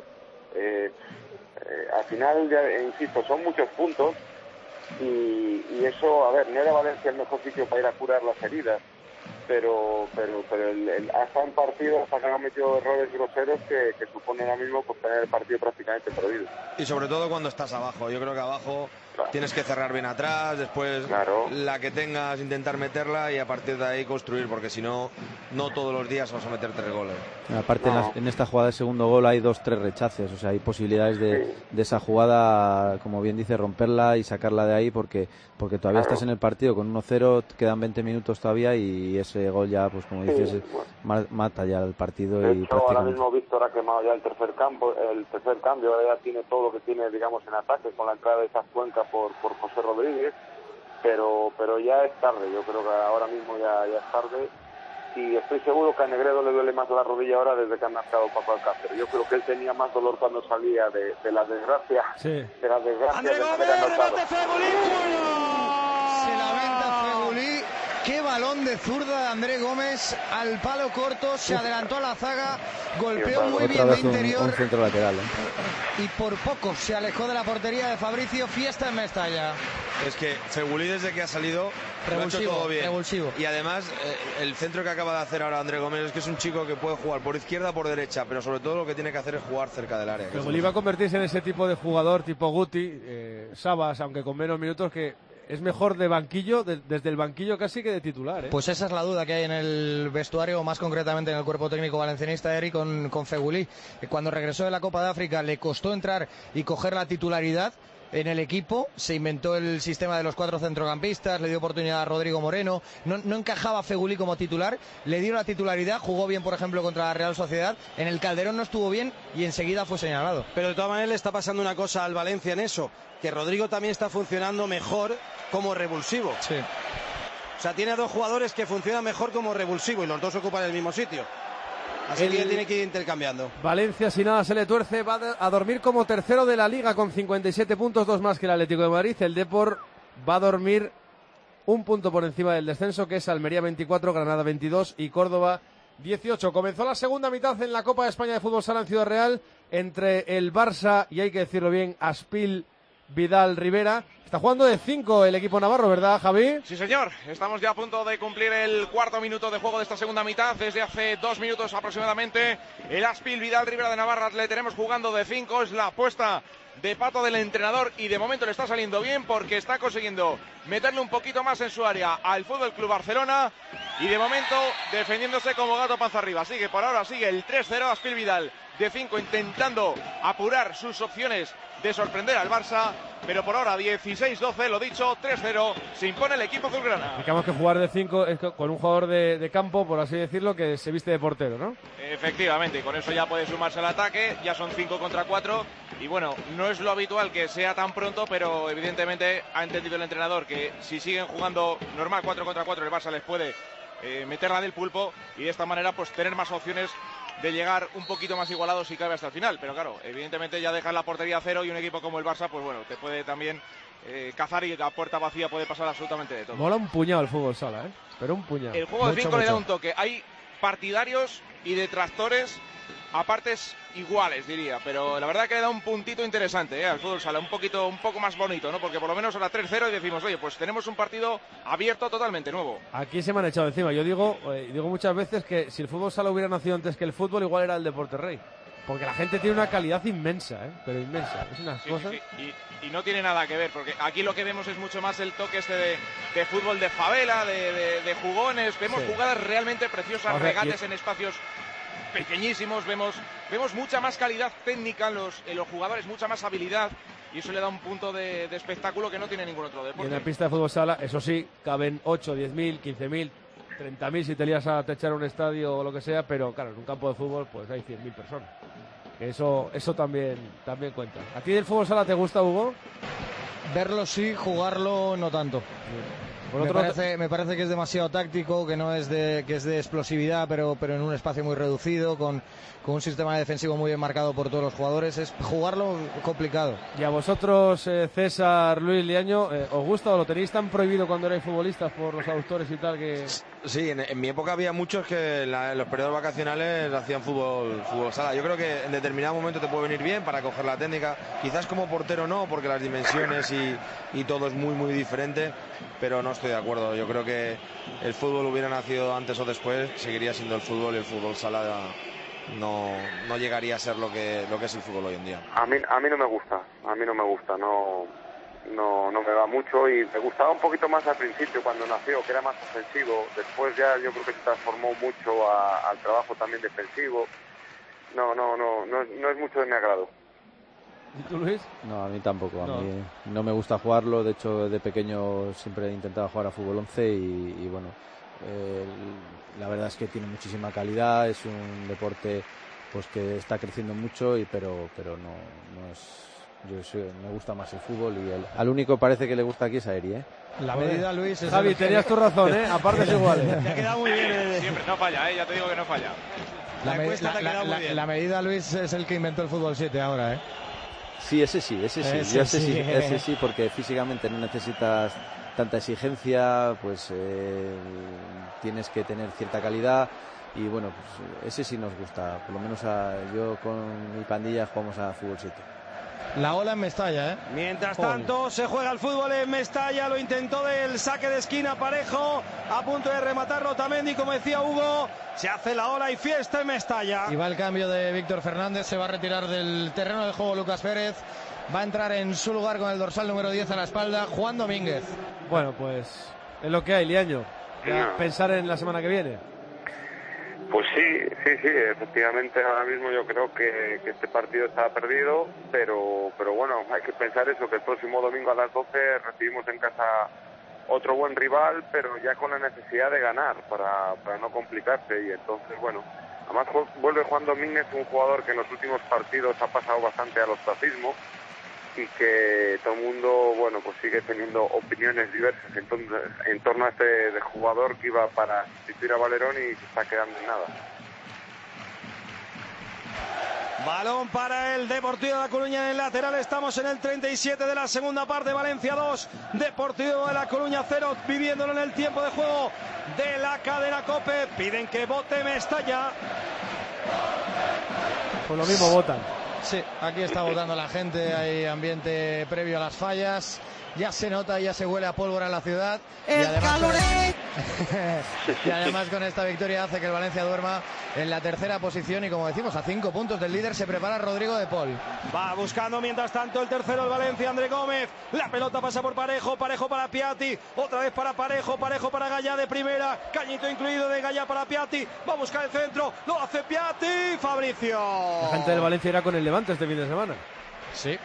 Al final, ya insisto, son muchos puntos y eso, a ver, no era Valencia el mejor sitio para ir a curar las heridas, pero hasta un partido, hasta que han metido errores groseros que suponen ahora mismo pues, tener el partido prácticamente perdido. Y sobre todo cuando estás abajo. Yo creo que abajo tienes que cerrar bien atrás, después la que tengas intentar meterla y a partir de ahí construir, porque si no, no todos los días vas a meter 3 goles. Aparte en esta jugada de segundo gol hay 2-3 rechaces, o sea, hay posibilidades de esa jugada, como bien dice, romperla y sacarla de ahí porque todavía estás en el partido con 1-0, quedan 20 minutos todavía y ese gol ya, pues como dices, mata ya el partido. De y hecho, ahora mismo Víctor ha quemado ya el tercer cambio, ahora ya tiene todo lo que tiene, digamos, en ataque con la entrada de esa cuenca por José Rodríguez, pero ya es tarde, yo creo que ahora mismo ya es tarde y estoy seguro que a Negredo le duele más la rodilla ahora desde que han marcado Paco Alcácer. Yo creo que él tenía más dolor cuando salía de la desgracia, de la desgracia de manera notable. Se lamenta Fegulí. Qué balón de zurda de André Gómez al palo corto, se adelantó a la zaga, golpeó muy bien de interior un centro lateral, y por poco se alejó de la portería de Fabricio. Fiesta en Mestalla. Es que Fegulí desde que ha salido lo ha hecho todo bien. Revulsivo. Y además el centro que acaba de hacer ahora André Gómez es que es un chico que puede jugar por izquierda, por derecha, pero sobre todo lo que tiene que hacer es jugar cerca del área. Fegulí va a convertirse en ese tipo de jugador tipo Guti, Sabas, aunque con menos minutos, que es mejor de banquillo, desde el banquillo casi que de titular, ¿eh? Pues esa es la duda que hay en el vestuario, más concretamente en el cuerpo técnico valencianista, Eric, con Fegulí. Cuando regresó de la Copa de África le costó entrar y coger la titularidad en el equipo, se inventó el sistema de los 4 centrocampistas, le dio oportunidad a Rodrigo Moreno, no encajaba Fegulí como titular, le dio la titularidad, jugó bien por ejemplo contra la Real Sociedad, en el Calderón no estuvo bien y enseguida fue señalado. Pero de todas maneras le está pasando una cosa al Valencia en eso, que Rodrigo también está funcionando mejor como revulsivo. Sí. O sea, tiene 2 jugadores que funcionan mejor como revulsivo y los 2 ocupan el mismo sitio. Así que tiene que ir intercambiando. Valencia, si nada se le tuerce, va a dormir como tercero de la Liga con 57 puntos, 2 más que el Atlético de Madrid. El Depor va a dormir un punto por encima del descenso, que es Almería 24, Granada 22 y Córdoba 18. Comenzó la segunda mitad en la Copa de España de Fútbol Sala en Ciudad Real entre el Barça y, hay que decirlo bien, Aspil Vidal Rivera. Está jugando de 5 el equipo navarro, ¿verdad, Javi? Sí, señor. Estamos ya a punto de cumplir el cuarto minuto de juego de esta segunda mitad. Desde hace 2 minutos aproximadamente, el Aspil Vidal Rivera de Navarra le tenemos jugando de 5. Es la apuesta de pato del entrenador y de momento le está saliendo bien porque está consiguiendo meterle un poquito más en su área al Fútbol Club Barcelona y de momento defendiéndose como gato panza arriba. Así que por ahora sigue el 3-0, Aspil Vidal de 5 intentando apurar sus opciones de sorprender al Barça, pero por ahora 16-12, lo dicho, 3-0, se impone el equipo azulgrana. Digamos que jugar de 5 es con un jugador de campo, por así decirlo, que se viste de portero, ¿no? Efectivamente, y con eso ya puede sumarse al ataque, ya son 5 contra 4, y bueno, no es lo habitual que sea tan pronto, pero evidentemente ha entendido el entrenador que si siguen jugando normal 4 contra 4, el Barça les puede meterla del pulpo, y de esta manera pues tener más opciones de llegar un poquito más igualado si cabe hasta el final, pero claro, evidentemente ya dejar la portería a 0 y un equipo como el Barça, pues bueno, te puede también cazar y a puerta vacía puede pasar absolutamente de todo. Mola un puñado el fútbol sala, pero un puñado. El juego de 5 le da un toque, hay partidarios y detractores a partes iguales, diría, pero la verdad que le da un puntito interesante al fútbol sala, un poco más bonito, ¿no? Porque por lo menos a la 3-0 y decimos, oye, pues tenemos un partido abierto totalmente nuevo. Aquí se me han echado encima. Yo digo muchas veces que si el fútbol sala hubiera nacido antes que el fútbol, igual era el Deporte Rey. Porque la gente tiene una calidad inmensa, pero inmensa. Es unas cosas. Sí. Y no tiene nada que ver, porque aquí lo que vemos es mucho más el toque de fútbol de favela, de jugones. Vemos jugadas realmente preciosas, regates en espacios pequeñísimos, vemos mucha más calidad técnica en los jugadores, mucha más habilidad, y eso le da un punto de espectáculo que no tiene ningún otro deporte. Y en la pista de fútbol sala, eso sí, caben 8, 10.000, 15.000, 30.000 si te lías a techar un estadio o lo que sea, pero claro, en un campo de fútbol pues hay 100.000 personas. Eso también cuenta. ¿A ti del fútbol sala te gusta, Hugo? Verlo sí, jugarlo no tanto. Me parece que es demasiado táctico, que no es que es de explosividad, pero en un espacio muy reducido, con un sistema defensivo muy bien marcado por todos los jugadores. Es jugarlo complicado. ¿Y a vosotros, César, Luis, Liaño, os gusta o lo tenéis tan prohibido cuando erais futbolistas por los autores y tal que...? Sí, en mi época había muchos que en los periodos vacacionales hacían fútbol sala. Yo creo que en determinado momento te puede venir bien para coger la técnica. Quizás como portero no, porque las dimensiones y todo es muy, muy diferente, pero no estoy de acuerdo. Yo creo que el fútbol hubiera nacido antes o después, seguiría siendo el fútbol, y el fútbol sala no llegaría a ser lo que es el fútbol hoy en día. A mí no me gusta, no me va mucho, y me gustaba un poquito más al principio cuando nació, que era más ofensivo. Después ya yo creo que se transformó mucho al trabajo también defensivo. No es mucho de mi agrado. ¿Y tú, Luis? No, a mí tampoco. A mí no me gusta jugarlo. De hecho, de pequeño siempre he intentado jugar a fútbol 11 y bueno, la verdad es que tiene muchísima calidad. Es un deporte pues que está creciendo mucho, pero no es... me gusta más el fútbol, y al único parece que le gusta aquí es a Eri, ¿eh? La medida, Luis, es Javi, tenías tu razón, ¿eh? Aparte es igual. Te ha quedado muy bien. Siempre no falla, ya te digo que no falla. La medida, Luis, es el que inventó el fútbol 7 ahora, ¿eh? Sí, ese sí, porque físicamente no necesitas tanta exigencia, pues tienes que tener cierta calidad, y bueno, pues ese sí nos gusta. Por lo menos yo con mi pandilla jugamos a fútbol 7. La ola en Mestalla, ¿eh? Mientras tanto, se juega el fútbol en Mestalla. Lo intentó del saque de esquina Parejo, a punto de rematarlo Otamendi, como decía Hugo. Se hace la ola y fiesta en Mestalla. Y va el cambio de Víctor Fernández. Se va a retirar del terreno del juego Lucas Pérez. Va a entrar en su lugar con el dorsal número 10 a la espalda, Juan Domínguez. Bueno, pues es lo que hay, Liaño. Pensar en la semana que viene. Pues sí, efectivamente ahora mismo yo creo que este partido está perdido, pero bueno, hay que pensar eso, que el próximo domingo a las 12 recibimos en casa otro buen rival, pero ya con la necesidad de ganar para no complicarse, y entonces bueno, además vuelve Juan Domínguez, un jugador que en los últimos partidos ha pasado bastante al ostracismo y que todo el mundo, bueno, pues sigue teniendo opiniones diversas entonces en torno a este jugador que iba para sustituir a Valerón y se está quedando en nada. Balón para el Deportivo de La Coruña en el lateral. Estamos en el 37 de la segunda parte. Valencia 2, Deportivo de La Coruña 0, viviéndolo en el tiempo de juego de la cadena COPE. Piden que vote Mestalla. Pues lo mismo votan. Sí, aquí está votando la gente, hay ambiente previo a las fallas, ya se nota, ya se huele a pólvora en la ciudad. Y además con esta victoria hace que el Valencia duerma en la tercera posición y, como decimos, a 5 puntos del líder. Se prepara Rodrigo de Paul. Va buscando mientras tanto el tercero el Valencia, André Gómez. La pelota pasa por Parejo para Piatti, otra vez para Parejo para Gallá de primera, cañito incluido de Gallá para Piatti. Va a buscar el centro, lo hace Piatti, Fabricio. La gente del Valencia irá con el Levante este fin de semana. Sí.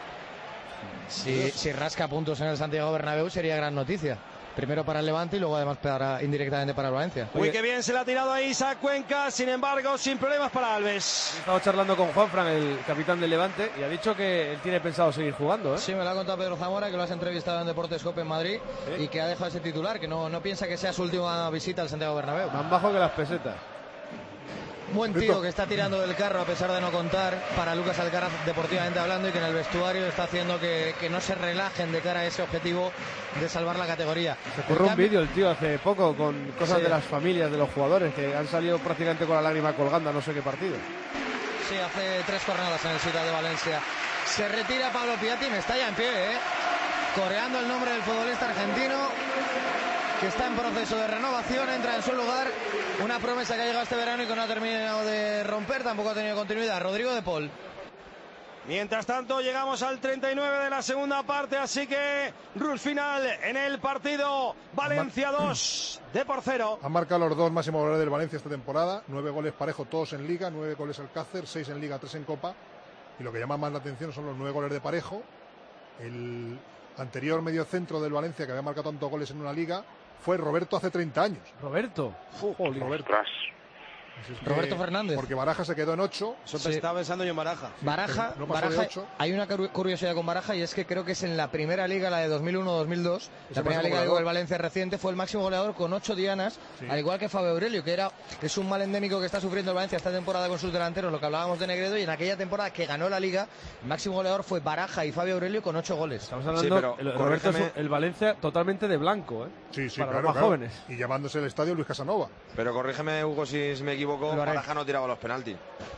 Si rasca puntos en el Santiago Bernabéu sería gran noticia. Primero para el Levante y luego además indirectamente para el Valencia. Uy, qué bien se le ha tirado ahí Isaac Cuenca, sin embargo, sin problemas para Alves. He estado charlando con Juanfran, el capitán del Levante, y ha dicho que él tiene pensado seguir jugando, ¿eh? Sí, me lo ha contado Pedro Zamora, que lo has entrevistado en Deportes COPE en Madrid, y que ha dejado ese titular, que no piensa que sea su última visita al Santiago Bernabéu. Más bajo que las pesetas. Buen tío que está tirando del carro a pesar de no contar para Lucas Alcaraz deportivamente hablando, y que en el vestuario está haciendo que no se relajen de cara a ese objetivo de salvar la categoría. Se ocurrió un vídeo el tío hace poco con cosas de las familias de los jugadores que han salido prácticamente con la lágrima colgando a no sé qué partido. Sí, hace 3 jornadas en el Ciudad de Valencia. Se retira Pablo Piatti, me está ya en pie, coreando el nombre del futbolista argentino, que está en proceso de renovación, entra en su lugar una promesa que ha llegado este verano y que no ha terminado de romper, tampoco ha tenido continuidad, Rodrigo de Paul. Mientras tanto llegamos al 39 de la segunda parte, así que rush final en el partido. Valencia 2, Depor 0. Han marcado los dos máximos goleadores del Valencia esta temporada, 9 goles Parejo, todos en Liga, 9 goles Alcácer, 6 en Liga, 3 en Copa, y lo que llama más la atención son los 9 goles de Parejo. El anterior mediocentro del Valencia que había marcado tantos goles en una Liga fue Roberto hace 30 años. ¿Roberto? Roberto. Roberto Fernández. Porque Baraja se quedó en 8. Eso estaba pensando yo en Baraja. Baraja, no pasó de 8. Hay una curiosidad con Baraja y es que creo que es en la primera liga, la de 2001-2002, la primera liga del Valencia reciente, fue el máximo goleador con 8 dianas, al igual que Fabio Aurelio, que es un mal endémico que está sufriendo el Valencia esta temporada con sus delanteros, lo que hablábamos de Negredo, y en aquella temporada que ganó la liga, el máximo goleador fue Baraja y Fabio Aurelio con 8 goles. Estamos hablando, Roberto, el Valencia totalmente de blanco, Sí, para claro, los más jóvenes. Y llamándose el estadio Luis Casanova. Pero corrígeme, Hugo, si me equivoco, Baraja no tiraba los penaltis.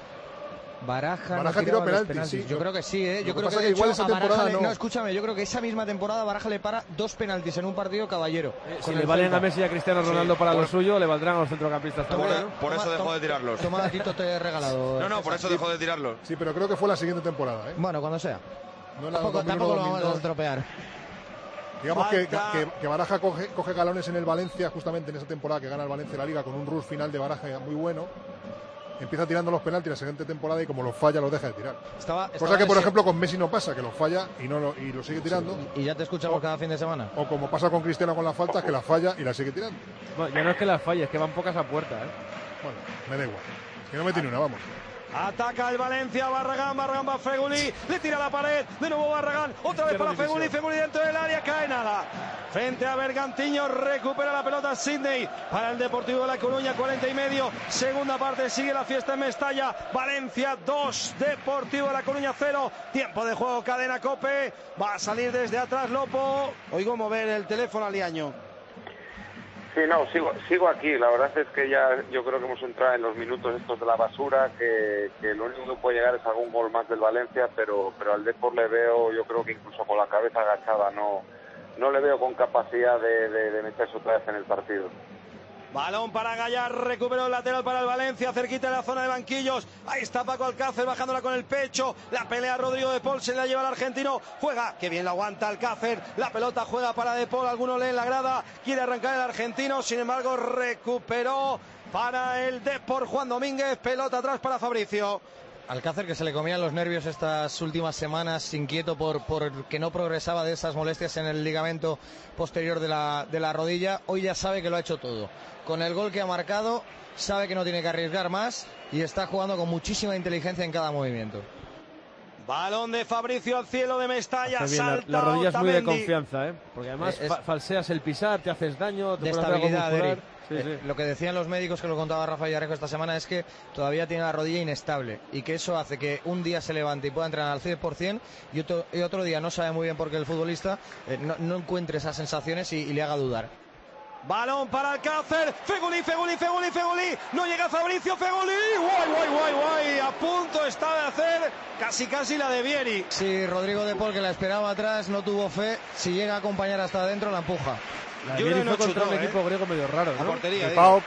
Baraja no tiró penaltis, sí. Yo creo que sí, ¿eh? Yo creo que igual esa temporada no, escúchame, yo creo que esa misma temporada Baraja le para 2 penaltis en un partido Caballero. Si le valen a Messi y a Cristiano Ronaldo para lo suyo, le valdrán a los centrocampistas también, ¿no? Por eso dejó de tirarlos. Toma, Tito, te he regalado. No, por eso dejó de tirarlos. Sí, pero creo que fue la siguiente temporada, ¿eh? Bueno, cuando sea. No tampoco lo vamos a estropear. Digamos que Baraja coge galones en el Valencia justamente en esa temporada que gana el Valencia la Liga con un rush final de Baraja muy bueno. Empieza tirando los penaltis la siguiente temporada y como los falla los deja de tirar. Cosa que por ejemplo con Messi no pasa, que los falla y lo sigue tirando. Sí, y ya te escuchamos cada fin de semana. O como pasa con Cristiano con las faltas, que las falla y las sigue tirando. Bueno, ya no es que las falle, es que van pocas a puerta, Bueno, me da igual. Que no me tiene una, vamos. Ataca el Valencia, Barragán va a Feguli, le tira a la pared, de nuevo Barragán, otra vez para Feguli dentro del área, cae nada. Frente a Bergantiño, recupera la pelota Sidney para el Deportivo de La Coruña, 40 y medio. Segunda parte, sigue la fiesta en Mestalla. Valencia 2, Deportivo de La Coruña 0. Tiempo de juego, cadena COPE. Va a salir desde atrás Lopo. Oigo mover el teléfono a Liaño. Sí, no, sigo aquí. La verdad es que ya yo creo que hemos entrado en los minutos estos de la basura, que lo único que puede llegar es algún gol más del Valencia, pero al Depor le veo, yo creo que incluso con la cabeza agachada, no le veo con capacidad de meterse otra vez en el partido. Balón para Gallar, recuperó el lateral para el Valencia, cerquita de la zona de banquillos. Ahí está Paco Alcácer bajándola con el pecho. La pelea Rodrigo de Paul, se la lleva el argentino. Juega, que bien la aguanta Alcácer. La pelota juega para de Paul, alguno lee en la grada. Quiere arrancar el argentino, sin embargo recuperó para el Depor Juan Domínguez. Pelota atrás para Fabricio. Alcácer, que se le comían los nervios estas últimas semanas, inquieto por que no progresaba de esas molestias en el ligamento posterior de la rodilla. Hoy ya sabe que lo ha hecho todo. Con el gol que ha marcado, sabe que no tiene que arriesgar más y está jugando con muchísima inteligencia en cada movimiento. Balón de Fabricio al cielo de Mestalla. Salta la rodilla es muy de Otamendi. confianza, porque además falseas el pisar, te haces daño, te de estabilidad, Eric. Sí. Lo que decían los médicos, que lo contaba Rafa Villarejo esta semana, es que todavía tiene la rodilla inestable y que eso hace que un día se levante y pueda entrenar al 100% y otro día no sabe muy bien por qué el futbolista no encuentre esas sensaciones y le haga dudar. Balón para Alcácer, Feguli, no llega Fabricio, Feguli, guay, a punto está de hacer casi la de Vieri. Sí, Rodrigo de Paul, que la esperaba atrás, no tuvo fe, si llega a acompañar hasta adentro la empuja. Yo creo que no contra un equipo griego medio raro, ¿no? A portería, el PAOK.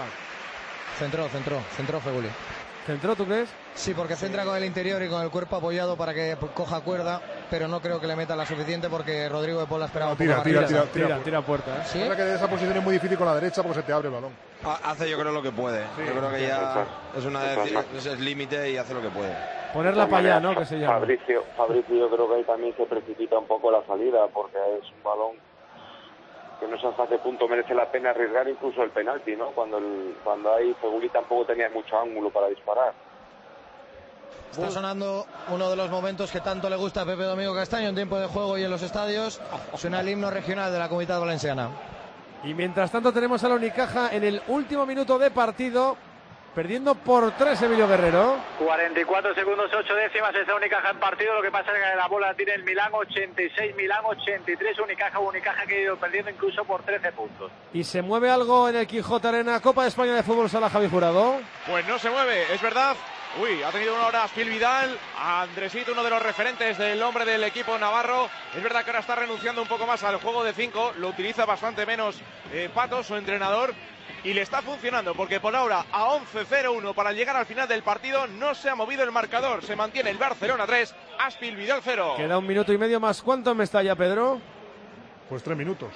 Centró Feguli. ¿Centró, tú crees? Sí, porque centra con el interior y con el cuerpo apoyado para que coja cuerda, pero no creo que le meta la suficiente porque Rodrigo de Paul la esperaba. Tira a puerta. ¿Sí? Creo que de esa posición es muy difícil con la derecha porque se te abre el balón. Hace yo creo lo que puede. Sí, yo creo que ya es límite y hace lo que puede. Ponerla para allá, ¿no? Que se llama. Fabricio yo creo que ahí también se precipita un poco la salida porque es un balón que no sé hasta qué punto merece la pena arriesgar incluso el penalti, ¿no? Cuando ahí Feguli tampoco tenía mucho ángulo para disparar. Está sonando uno de los momentos que tanto le gusta a Pepe Domingo Castaño en tiempo de juego y en los estadios. Suena el himno regional de la Comunitat Valenciana. Y mientras tanto tenemos a la Unicaja en el último minuto de partido, perdiendo por 3 Emilio Guerrero. 44 segundos, 8 décimas, es la Unicaja en partido. Lo que pasa es que la bola tiene el Milán, 86, Milán 83, Unicaja que ha ido perdiendo incluso por 13 puntos. ¿Y se mueve algo en el Quijote Arena? Copa de España de Fútbol Sala, Javi Jurado. Pues no se mueve, es verdad. Ha tenido una hora Aspil Vidal, Andresito, uno de los referentes del hombre del equipo navarro. Es verdad que ahora está renunciando un poco más al juego de 5, lo utiliza bastante menos Pato, su entrenador, y le está funcionando, porque por ahora a 11-0-1 para llegar al final del partido no se ha movido el marcador, se mantiene el Barcelona 3, Aspil Vidal 0. Queda 1 minuto y medio más. ¿Cuánto me está ya, Pedro? Pues 3 minutos.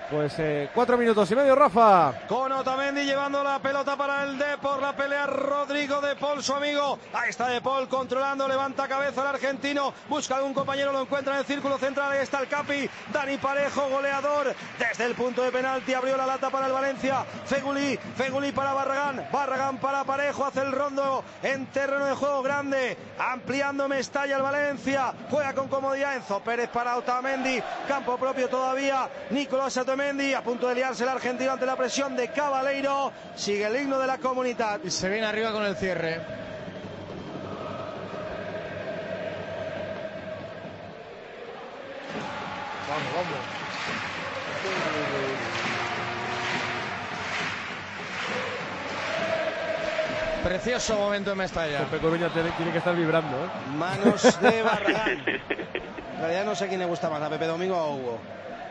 Pues 4 minutos y medio, Rafa. Con Otamendi llevando la pelota para el Depor, la pelea Rodrigo de Paul, su amigo. Ahí está de Paul controlando, levanta cabeza el argentino, busca algún compañero, lo encuentra en el círculo central, ahí está el Capi, Dani Parejo, goleador. Desde el punto de penalti abrió la lata para el Valencia, Feguli para Barragán para Parejo, hace el rondo en terreno de juego grande, ampliando Mestalla el Valencia, juega con comodidad Enzo Pérez para Otamendi, campo propio todavía, Nicolás Otamendi, a punto de liarse el argentino ante la presión de Cabaleiro, sigue el himno de la Comunidad. Y se viene arriba con el cierre. Vamos. Precioso momento en Mestalla. Pepe Coruña tiene que estar vibrando, ¿eh? Manos de Barragán. En realidad no sé quién le gusta más, a Pepe Domingo o a Hugo.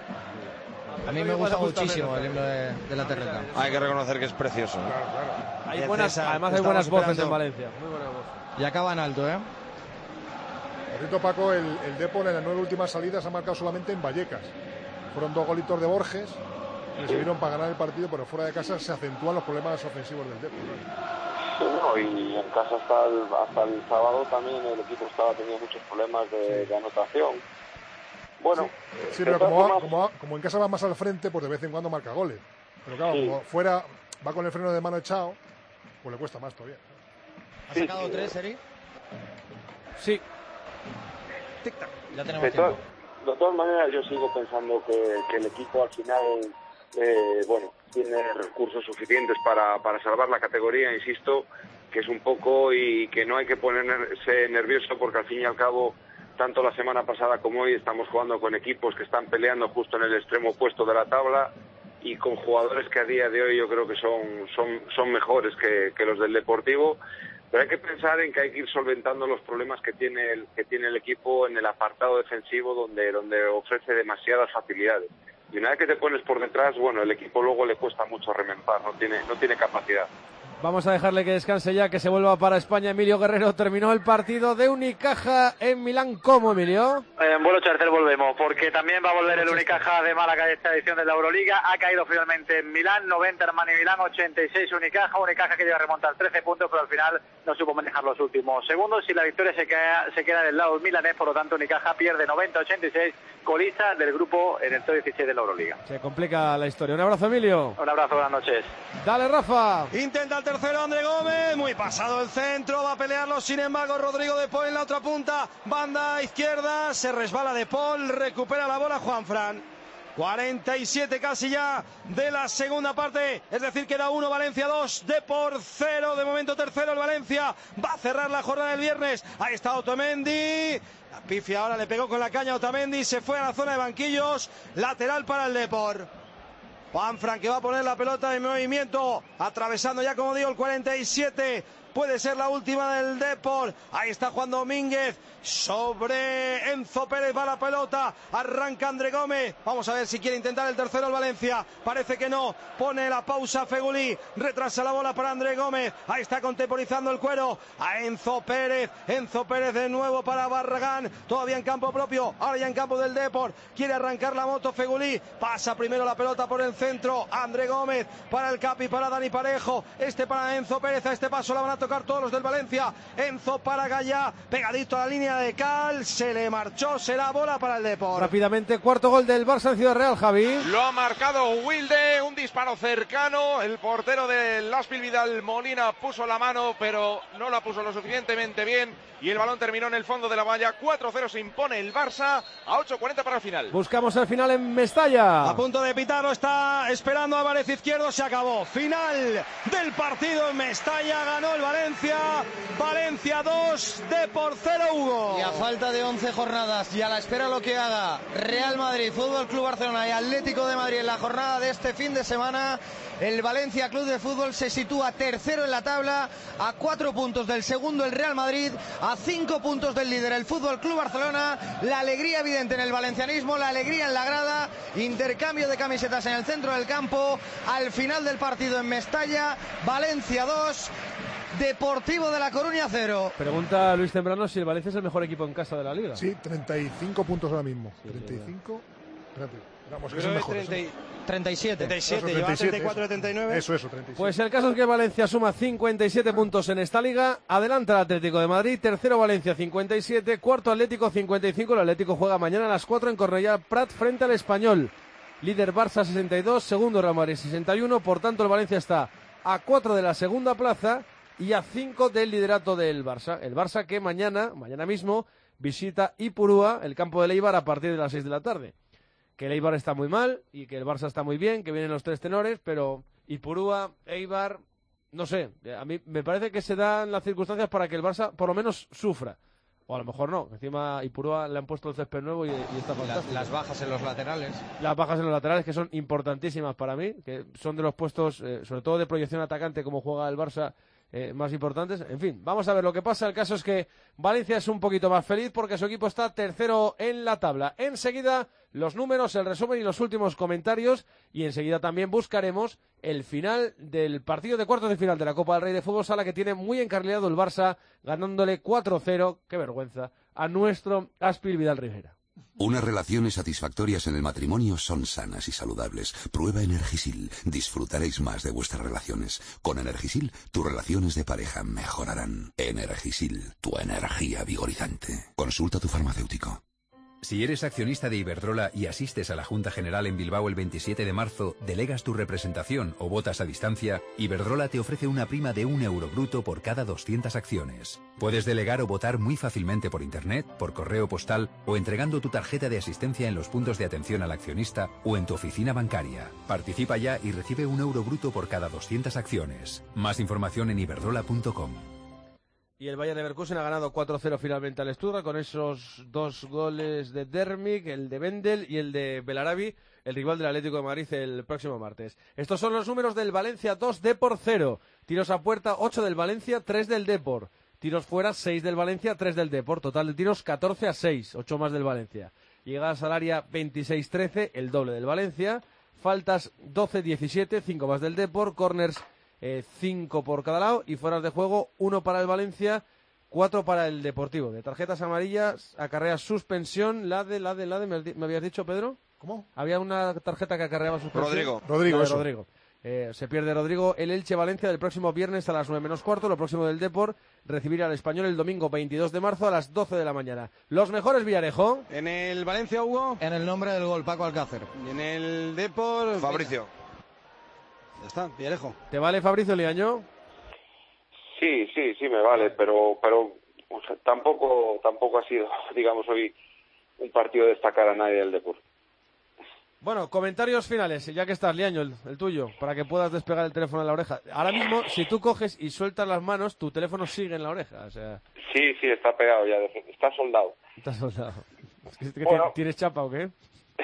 A mí me gusta muchísimo el himno de la Terreta. Hay que reconocer que es precioso. Claro. Además hay buenas voces en Valencia. Muy buenas voces. Y acaban alto, ¿eh? Por cierto, Paco, el Depor en las 9 últimas salidas ha marcado solamente en Vallecas. Fueron 2 golitos de Borges, que sirvieron para ganar el partido, pero fuera de casa se acentúan los problemas ofensivos del Depor. Sí, no, y en casa hasta el sábado también el equipo tenía muchos problemas de anotación. Bueno, sí, pero como en casa va más al frente, pues de vez en cuando marca goles. Pero claro, como fuera va con el freno de mano echado, pues le cuesta más todavía. ¿Ha sacado 3, Eri? Sí. Tic-tac. Ya tenemos tiempo. De todas maneras, yo sigo pensando que el equipo al final, tiene recursos suficientes para salvar la categoría, insisto, que es un poco y que no hay que ponerse nervioso porque al fin y al cabo, tanto la semana pasada como hoy estamos jugando con equipos que están peleando justo en el extremo opuesto de la tabla y con jugadores que a día de hoy yo creo que son mejores que los del Deportivo, pero hay que pensar en que hay que ir solventando los problemas que tiene el equipo en el apartado defensivo donde ofrece demasiadas facilidades. Y una vez que te pones por detrás, el equipo luego le cuesta mucho remontar, no tiene capacidad. Vamos a dejarle que descanse ya, que se vuelva para España. Emilio Guerrero, terminó el partido de Unicaja en Milán. ¿Cómo, Emilio? En vuelo charter volvemos, porque también va a volver el Unicaja de Málaga de esta edición de la Euroliga. Ha caído finalmente en Milán, 90 Armani Milán, 86 Unicaja que llega a remontar 13 puntos, pero al final no supo manejar los últimos segundos y la victoria se queda del lado milanés, por lo tanto Unicaja pierde 90-86, colista del grupo en el top 16 de la Euroliga. Se complica la historia. Un abrazo, Emilio. Un abrazo, buenas noches. Dale, Rafa. Intenta el tercero André Gómez, muy pasado el centro, va a pelearlo, sin embargo Rodrigo de Paul en la otra punta, banda izquierda, se resbala de Paul, recupera la bola Juanfran. 47 casi ya de la segunda parte, es decir, queda 1, Valencia 2, Depor 0, de momento tercero el Valencia, va a cerrar la jornada del viernes, ahí está Otamendi, la pifia ahora le pegó con la caña a Otamendi, se fue a la zona de banquillos, lateral para el Depor. Juanfran que va a poner la pelota en movimiento, atravesando ya, como digo, el 47, puede ser la última del Depor. Ahí está Juan Domínguez, sobre Enzo Pérez va la pelota, arranca André Gómez, vamos a ver si quiere intentar el tercero el Valencia, parece que no, pone la pausa Feguli, retrasa la bola para André Gómez, ahí está contemporizando el cuero, a Enzo Pérez de nuevo para Barragán, todavía en campo propio, ahora ya en campo del Depor, quiere arrancar la moto Feguli, pasa primero la pelota por el centro, André Gómez para el Capi, para Dani Parejo, para Enzo Pérez, a este paso la van a tocar todos los del Valencia, Enzo para Gallá, pegadito a la línea de Cal, se le marchó, será bola para el Depor. Rápidamente, cuarto gol del Barça en Ciudad Real, Javi. Lo ha marcado Wilde, un disparo cercano, el portero del Aspil Vidal Molina puso la mano, pero no la puso lo suficientemente bien, y el balón terminó en el fondo de la valla. 4-0 se impone el Barça, a 8:40 para el final. Buscamos el final en Mestalla. A punto de pitarlo, está esperando Álvarez Izquierdo, se acabó. Final del partido en Mestalla, ganó el Valencia 2, Depor 0, Hugo. Y a falta de 11 jornadas y a la espera lo que haga Real Madrid, Fútbol Club Barcelona y Atlético de Madrid en la jornada de este fin de semana, el Valencia Club de Fútbol se sitúa tercero en la tabla, a 4 puntos del segundo el Real Madrid, a 5 puntos del líder el Fútbol Club Barcelona. La alegría evidente en el valencianismo, la alegría en la grada, intercambio de camisetas en el centro del campo, al final del partido en Mestalla, Valencia 2, Deportivo de La Coruña 0. Pregunta Luis Temprano si el Valencia es el mejor equipo en casa de la Liga. Sí, 35 puntos ahora mismo. 35. Espérate, vamos, que es el mejor. 37. 37, lleva 34 de 39. Eso, 37. Pues el caso es que Valencia suma 57 puntos en esta liga. Adelanta el Atlético de Madrid. Tercero Valencia 57. Cuarto Atlético 55. El Atlético juega mañana a las 4 en Cornellà Prat frente al Español. Líder Barça 62. Segundo Real Madrid 61. Por tanto el Valencia está a 4 de la segunda plaza y a 5 del liderato del Barça. El Barça que mañana mismo, visita Ipurúa, el campo del Eibar, a partir de las 6 de la tarde. Que el Eibar está muy mal y que el Barça está muy bien, que vienen los tres tenores, pero Ipurúa, Eibar, no sé, a mí me parece que se dan las circunstancias para que el Barça por lo menos sufra. O a lo mejor no, encima Ipurúa le han puesto el césped nuevo y está fantástico. Las bajas en los laterales. Las bajas en los laterales que son importantísimas para mí, que son de los puestos, sobre todo de proyección atacante como juega el Barça, más importantes. En fin, vamos a ver lo que pasa. El caso es que Valencia es un poquito más feliz porque su equipo está tercero en la tabla. Enseguida los números, el resumen y los últimos comentarios, y enseguida también buscaremos el final del partido de cuartos de final de la Copa del Rey de Fútbol Sala, que tiene muy encarrilado el Barça, ganándole 4-0, qué vergüenza, a nuestro Aspil Vidal Rivera. Unas relaciones satisfactorias en el matrimonio son sanas y saludables. Prueba Energisil. Disfrutaréis más de vuestras relaciones. Con Energisil, tus relaciones de pareja mejorarán. Energisil, tu energía vigorizante. Consulta a tu farmacéutico. Si eres accionista de Iberdrola y asistes a la Junta General en Bilbao el 27 de marzo, delegas tu representación o votas a distancia, Iberdrola te ofrece una prima de €1 bruto por cada 200 acciones. Puedes delegar o votar muy fácilmente por internet, por correo postal o entregando tu tarjeta de asistencia en los puntos de atención al accionista o en tu oficina bancaria. Participa ya y recibe €1 bruto por cada 200 acciones. Más información en iberdrola.com. Y el Bayern Leverkusen ha ganado 4-0 finalmente al Stuttgart con esos 2 goles de Dermik, el de Wendel y el de Belarabi, el rival del Atlético de Madrid el próximo martes. Estos son los números del Valencia 2, Depor 0. Tiros a puerta 8 del Valencia, 3 del Depor. Tiros fuera 6 del Valencia, 3 del Depor. Total de tiros 14-6, 8 más del Valencia. Llegadas al área 26-13, el doble del Valencia. Faltas 12-17, 5 más del Depor. Corners 5 por cada lado y fueras de juego 1 para el Valencia, 4 para el Deportivo. De tarjetas amarillas acarrea suspensión, la de, ¿me habías dicho, Pedro? ¿Cómo? Había una tarjeta que acarreaba suspensión. Rodrigo. Se pierde Rodrigo. El Elche Valencia del próximo viernes a las 9 menos cuarto. Lo próximo del Depor, recibir al Español el domingo 22 de marzo a las 12 de la mañana. Los mejores, Villarejo. En el Valencia, Hugo. En el nombre del gol, Paco Alcácer. Y en el Depor, Fabricio. Ya está, Villarejo. ¿Te vale Fabricio Liaño? Sí, me vale, pero o sea, tampoco ha sido, digamos, hoy un partido de destacar a nadie del Depor. Bueno, comentarios finales, ya que estás, Liaño, el tuyo, para que puedas despegar el teléfono en la oreja. Ahora mismo, si tú coges y sueltas las manos, tu teléfono sigue en la oreja, o sea... Sí, está pegado ya, está soldado. Está soldado. Bueno. ¿Tienes chapa o qué?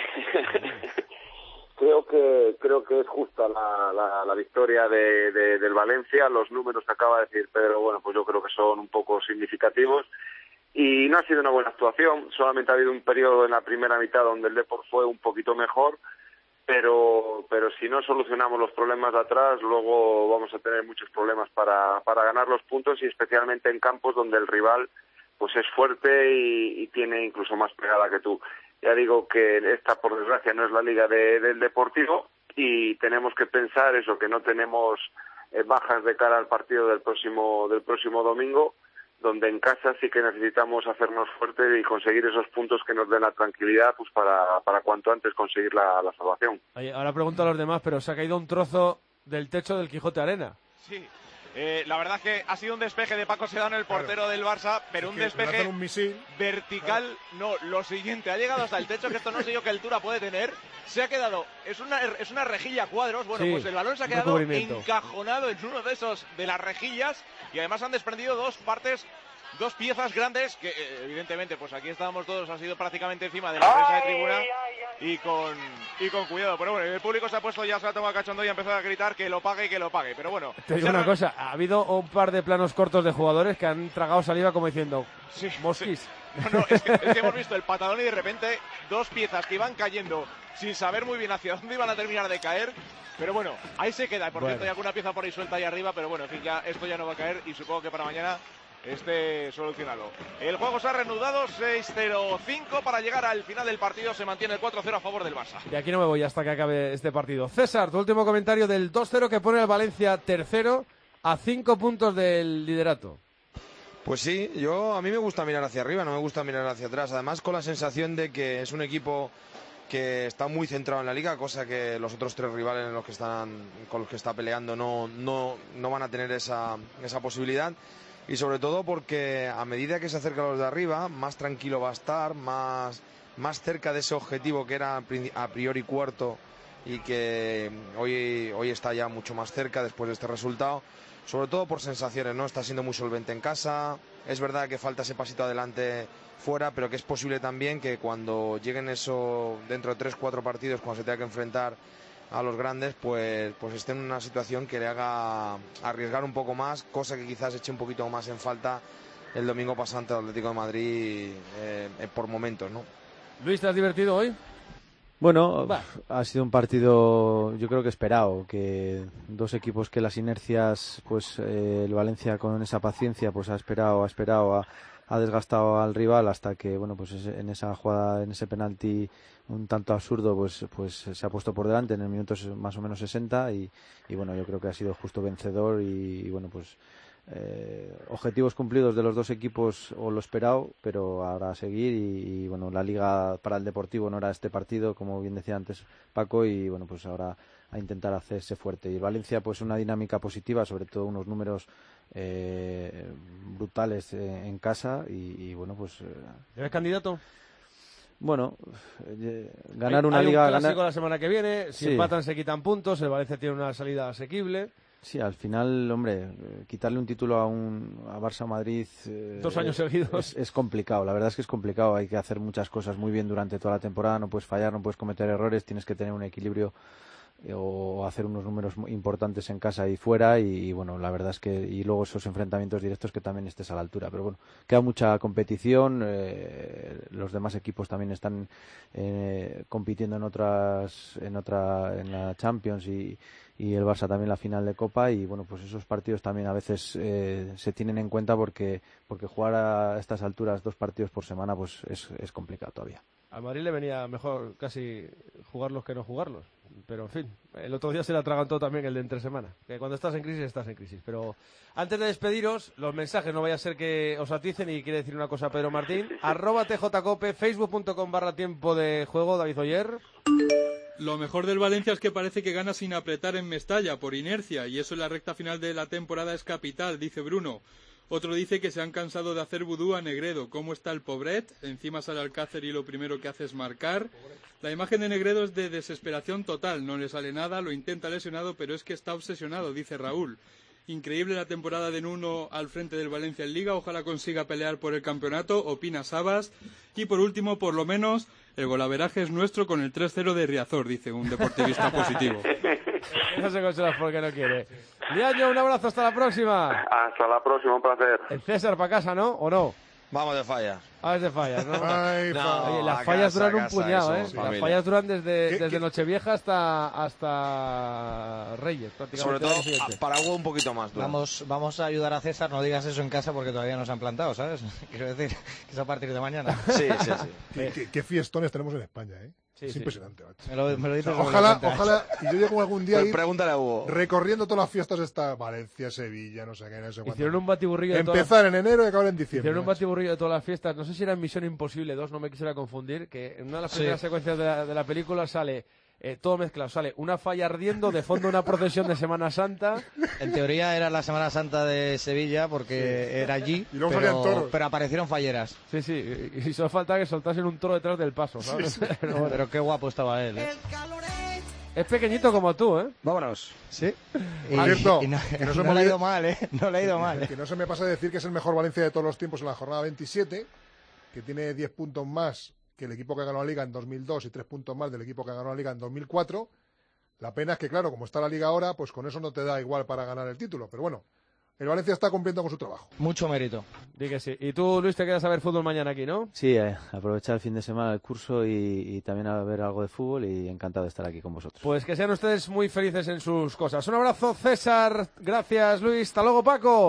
Creo que es justa la victoria del Valencia. Los números que acaba de decir Pedro, bueno, pues yo creo que son un poco significativos. Y no ha sido una buena actuación. Solamente ha habido un periodo en la primera mitad donde el Depor fue un poquito mejor. Pero si no solucionamos los problemas de atrás, luego vamos a tener muchos problemas para ganar los puntos, y especialmente en campos donde el rival pues es fuerte y tiene incluso más pegada que tú. Ya digo que esta, por desgracia, no es la liga del Deportivo, y tenemos que pensar eso, que no tenemos bajas de cara al partido del próximo domingo, donde en casa sí que necesitamos hacernos fuertes y conseguir esos puntos que nos den la tranquilidad, pues para cuanto antes conseguir la salvación. Oye, ahora pregunto a los demás, pero se ha caído un trozo del techo del Quijote Arena. Sí. La verdad es que ha sido un despeje de Paco Sedano, el portero del Barça, pero un despeje vertical. No, lo siguiente, ha llegado hasta el techo, que esto no sé yo qué altura puede tener. Se ha quedado, es una rejilla a cuadros. Bueno, pues el balón se ha quedado encajonado en uno de esos de las rejillas, y además han desprendido dos piezas grandes que evidentemente pues aquí estábamos todos, ha sido prácticamente encima de la mesa de tribuna y con cuidado. Pero bueno, el público se ha puesto, ya se ha tomado cachondo y ha empezado a gritar que lo pague. Pero bueno, te digo una cosa, ha habido un par de planos cortos de jugadores que han tragado saliva como diciendo mosquis. Sí. No, es que hemos visto el patadón y de repente dos piezas que iban cayendo sin saber muy bien hacia dónde iban a terminar de caer. Pero bueno, ahí se queda. Por cierto, hay alguna pieza por ahí suelta ahí arriba, pero bueno, en fin, ya esto ya no va a caer, y supongo que para mañana esté solucionado. El juego se ha reanudado, 6-0-5 para llegar al final del partido. Se mantiene el 4-0 a favor del Barça. De aquí no me voy hasta que acabe este partido. César, tu último comentario del 2-0 que pone al Valencia tercero a 5 puntos del liderato. Pues sí, a mí me gusta mirar hacia arriba, no me gusta mirar hacia atrás. Además, con la sensación de que es un equipo que está muy centrado en la liga, cosa que los otros 3 rivales con los que está peleando no van a tener esa posibilidad. Y sobre todo porque a medida que se acercan los de arriba, más tranquilo va a estar, más cerca de ese objetivo que era a priori cuarto y que hoy está ya mucho más cerca después de este resultado. Sobre todo por sensaciones, ¿no? Está siendo muy solvente en casa. Es verdad que falta ese pasito adelante fuera, pero que es posible también que cuando lleguen eso dentro de 3-4 partidos, cuando se tenga que enfrentar a los grandes, pues esté en una situación que le haga arriesgar un poco más, cosa que quizás eche un poquito más en falta el domingo pasado ante el Atlético de Madrid por momentos, ¿no? Luis, ¿te has divertido hoy? Bueno, ha sido un partido yo creo que esperado, que dos equipos que las inercias, pues el Valencia con esa paciencia pues ha esperado, ha desgastado al rival hasta que, bueno, pues en esa jugada, en ese penalti un tanto absurdo, pues se ha puesto por delante en el minuto más o menos 60 y bueno, yo creo que ha sido justo vencedor y bueno, pues objetivos cumplidos de los dos equipos o lo esperado, pero ahora a seguir y bueno, la liga para el Deportivo no era este partido, como bien decía antes Paco, y bueno, pues ahora a intentar hacerse fuerte. Y Valencia pues una dinámica positiva, sobre todo unos números brutales en casa y bueno, pues ¿eres candidato? Bueno, ganar una liga... Hay un clásico la semana que viene, si sí. Empatan se quitan puntos, el Valencia tiene una salida asequible. Sí, al final, hombre, quitarle un título a Barça Madrid 2 años seguidos es complicado, la verdad es que es complicado, hay que hacer muchas cosas muy bien durante toda la temporada, no puedes fallar, no puedes cometer errores, tienes que tener un equilibrio o hacer unos números importantes en casa y fuera y bueno, la verdad es que y luego esos enfrentamientos directos que también estés a la altura, pero bueno, queda mucha competición, los demás equipos también están compitiendo en la Champions y el Barça también la final de Copa y bueno, pues esos partidos también a veces se tienen en cuenta porque jugar a estas alturas 2 partidos por semana pues es complicado todavía. A Madrid le venía mejor casi jugarlos que no jugarlos, pero en fin, el otro día se le atragantó también el de entre semana, que cuando estás en crisis, pero antes de despediros, los mensajes, no vaya a ser que os aticen y quiere decir una cosa Pedro Martín, @tjcope, facebook.com/tiempo de juego, David Oyer. Lo mejor del Valencia es que parece que gana sin apretar en Mestalla, por inercia, y eso en la recta final de la temporada es capital, dice Bruno. Otro dice que se han cansado de hacer vudú a Negredo. ¿Cómo está el pobret? Encima sale Alcácer y lo primero que hace es marcar. La imagen de Negredo es de desesperación total. No le sale nada, lo intenta lesionado, pero es que está obsesionado, dice Raúl. Increíble la temporada de Nuno al frente del Valencia en Liga. Ojalá consiga pelear por el campeonato, opina Sabas. Y por último, por lo menos, el golaveraje es nuestro con el 3-0 de Riazor, dice un deportivista positivo. No se consuela porque no quiere. Liaño, un abrazo, hasta la próxima. Hasta la próxima, un placer. El César para casa, ¿no? ¿O no? Vamos de fallas. Es de fallas, ¿no? No, las fallas duran un puñado, ¿eh? Familia. Las fallas duran desde Nochevieja hasta Reyes, prácticamente. Sobre todo para Hugo un poquito más. Vamos a ayudar a César, no digas eso en casa porque todavía no se han plantado, ¿sabes? Quiero decir que es a partir de mañana. Sí. ¿Qué fiestones tenemos en España, ¿eh? Sí, es impresionante, macho. Me lo dices ojalá, y yo llego algún día pues pregúntale a Hugo. Recorriendo todas las fiestas esta Valencia, Sevilla, no sé qué, no sé cuánto. Hicieron un batiburrillo Empezar en enero y acabar en diciembre. Hicieron un batiburrillo de todas las fiestas, no sé si era en Misión Imposible 2, no me quisiera confundir, que en una de las primeras secuencias de la película sale todo mezclado, sale una falla ardiendo, de fondo una procesión de Semana Santa. En teoría era la Semana Santa de Sevilla porque era allí, y luego salían toros. Pero aparecieron falleras. Sí, y solo falta que soltasen un toro detrás del paso, ¿sabes? Sí. Pero qué guapo estaba él, ¿eh? Es pequeñito como tú, ¿eh? Vámonos. Sí. Cierto, No le ha ido mal, ¿eh? No le ha ido mal. Que no se me pase decir que es el mejor Valencia de todos los tiempos en la jornada 27, que tiene 10 puntos más que el equipo que ganó la Liga en 2002 y 3 puntos más del equipo que ganó la Liga en 2004. La pena es que, claro, como está la Liga ahora, pues con eso no te da igual para ganar el título. Pero bueno, el Valencia está cumpliendo con su trabajo. Mucho mérito. Di que sí. Y tú, Luis, te quedas a ver fútbol mañana aquí, ¿no? Sí, aprovechar el fin de semana el curso y también a ver algo de fútbol y encantado de estar aquí con vosotros. Pues que sean ustedes muy felices en sus cosas. Un abrazo, César. Gracias, Luis. Hasta luego, Paco.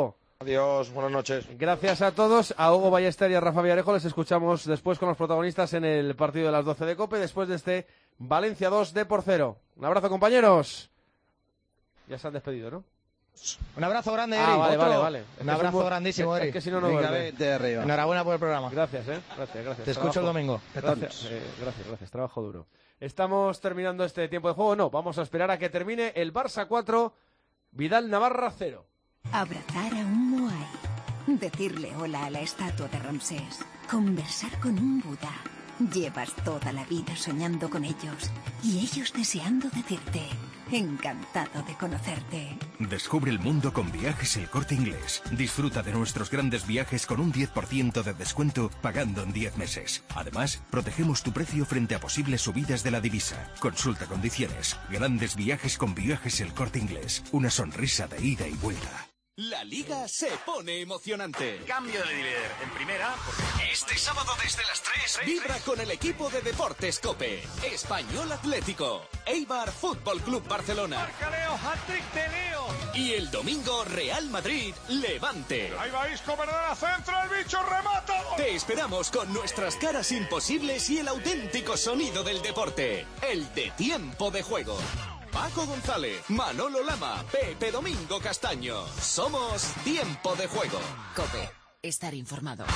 Adiós, buenas noches. Gracias a todos. A Hugo Ballester y a Rafa Villarejo les escuchamos después con los protagonistas en el partido de las 12 de COPE, después de este Valencia 2 Depor 0. Un abrazo, compañeros. Ya se han despedido, ¿no? Un abrazo grande, Eri. Vale. Un abrazo grandísimo, Eri. Es que si no, no duerme. Enhorabuena por el programa. Gracias, Gracias. Te escucho el domingo. Gracias. Trabajo duro. Estamos terminando este tiempo de juego. No, vamos a esperar a que termine el Barça 4, Vidal Navarra 0. Abrazar a un Moai. Decirle hola a la estatua de Ramsés. Conversar con un Buda. Llevas toda la vida soñando con ellos y ellos deseando decirte: encantado de conocerte. Descubre el mundo con Viajes El Corte Inglés. Disfruta de nuestros grandes viajes con un 10% de descuento pagando en 10 meses. Además, protegemos tu precio frente a posibles subidas de la divisa. Consulta condiciones. Grandes viajes con Viajes El Corte Inglés. Una sonrisa de ida y vuelta. La Liga se pone emocionante. Cambio de líder en primera. Este sábado desde las 3 vibra con el equipo de Deportes COPE. Español Atlético, Eibar Fútbol Club Barcelona. Marca Leo, hat-trick de Leo. Y el domingo Real Madrid Levante. Ahí va Isco, verdadera centro, el bicho remata. Te esperamos con nuestras caras imposibles y el auténtico sonido del deporte. El de Tiempo de Juego. Paco González, Manolo Lama, Pepe Domingo Castaño. Somos Tiempo de Juego. COPE. Estar informado.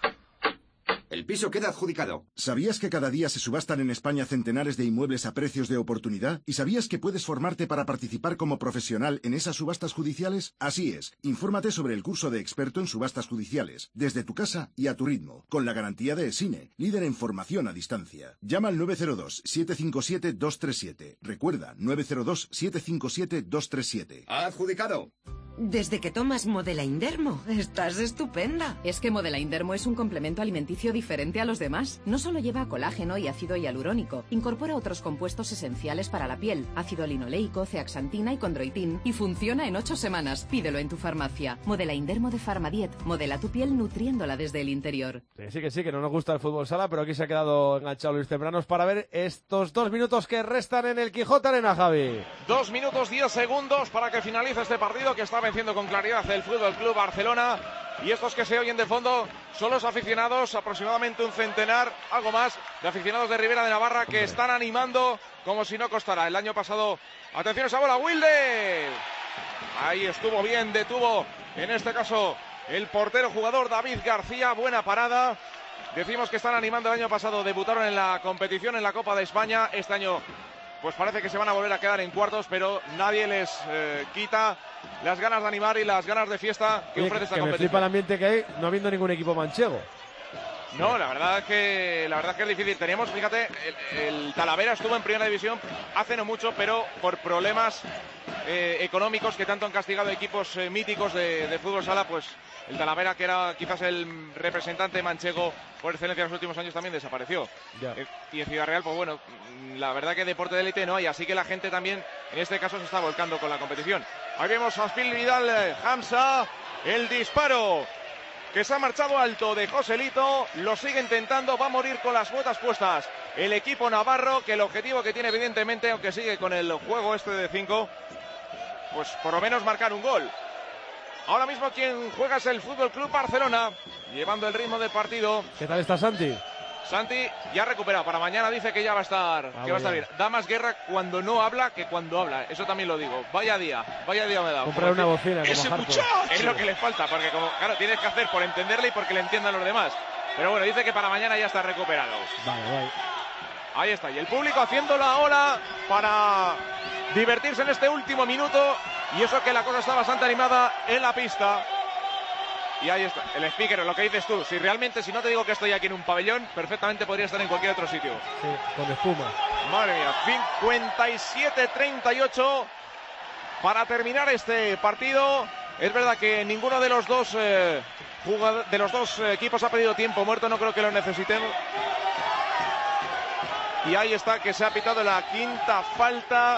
El piso queda adjudicado. ¿Sabías que cada día se subastan en España centenares de inmuebles a precios de oportunidad? ¿Y sabías que puedes formarte para participar como profesional en esas subastas judiciales? Así es. Infórmate sobre el curso de experto en subastas judiciales, desde tu casa y a tu ritmo, con la garantía de ESINE, líder en formación a distancia. Llama al 902-757-237. Recuerda, 902-757-237. ¡Adjudicado! Desde que tomas Modelain Dermo, estás estupenda. Es que Modelain Dermo es un complemento alimenticio diferente a los demás. No solo lleva colágeno y ácido hialurónico, incorpora otros compuestos esenciales para la piel, ácido linoleico, zeaxantina y condroitín, y funciona en 8 semanas. Pídelo en tu farmacia. Modelain Dermo de Farmadiet. Modela tu piel nutriéndola desde el interior. Sí, que no nos gusta el fútbol sala, pero aquí se ha quedado enganchado Luis Tempranos para ver estos 2 minutos que restan en el Quijote Arena, Javi. 2 minutos 10 segundos para que finalice este partido que está venciendo con claridad el Fútbol Club Barcelona. Y estos que se oyen de fondo son los aficionados, aproximadamente un centenar, algo más, de aficionados de Ribera de Navarra que están animando como si no costara. El año pasado, atención a esa bola, Wilde. Ahí estuvo bien, detuvo en este caso el portero jugador David García, buena parada. Decimos que están animando, el año pasado debutaron en la competición, en la Copa de España. Este año pues parece que se van a volver a quedar en cuartos, pero nadie les quita las ganas de animar y las ganas de fiesta que ofrece esta competición. Me flipa el ambiente que hay, no habiendo ningún equipo manchego. No, la verdad es que es difícil. Teníamos, fíjate, el Talavera estuvo en primera división hace no mucho, pero por problemas económicos que tanto han castigado equipos míticos de fútbol sala, pues el Talavera, que era quizás el representante manchego por excelencia en los últimos años, también desapareció. Y en Ciudad Real, pues bueno, la verdad que deporte de élite no hay, así que la gente también en este caso se está volcando con la competición. Ahí vemos a Aspil Vidal, Hamza, el disparo que se ha marchado alto de Joselito, lo sigue intentando, va a morir con las botas puestas el equipo navarro, que el objetivo que tiene evidentemente, aunque sigue con el juego este de 5, pues por lo menos marcar un gol. Ahora mismo quien juega es el Fútbol Club Barcelona, llevando el ritmo del partido. ¿Qué tal está Santi? Santi ya recuperado, para mañana dice que ya va a estar, bien. Da más guerra cuando no habla que cuando habla, eso también lo digo. Vaya día me ha dado. Comprar una bocina como Harpo. Es lo que le falta, porque como claro, tienes que hacer por entenderle y porque le entiendan los demás. Pero bueno, dice que para mañana ya está recuperado. Vale. Ahí está, y el público haciendo la ola para divertirse en este último minuto, y eso que la cosa está bastante animada en la pista. Y ahí está, el speaker, lo que dices tú, si no te digo que estoy aquí en un pabellón, perfectamente podría estar en cualquier otro sitio. Sí, con espuma. Madre mía, 57-38 para terminar este partido. Es verdad que ninguno de los dos equipos ha pedido tiempo muerto, no creo que lo necesiten. Y ahí está, que se ha pitado la quinta falta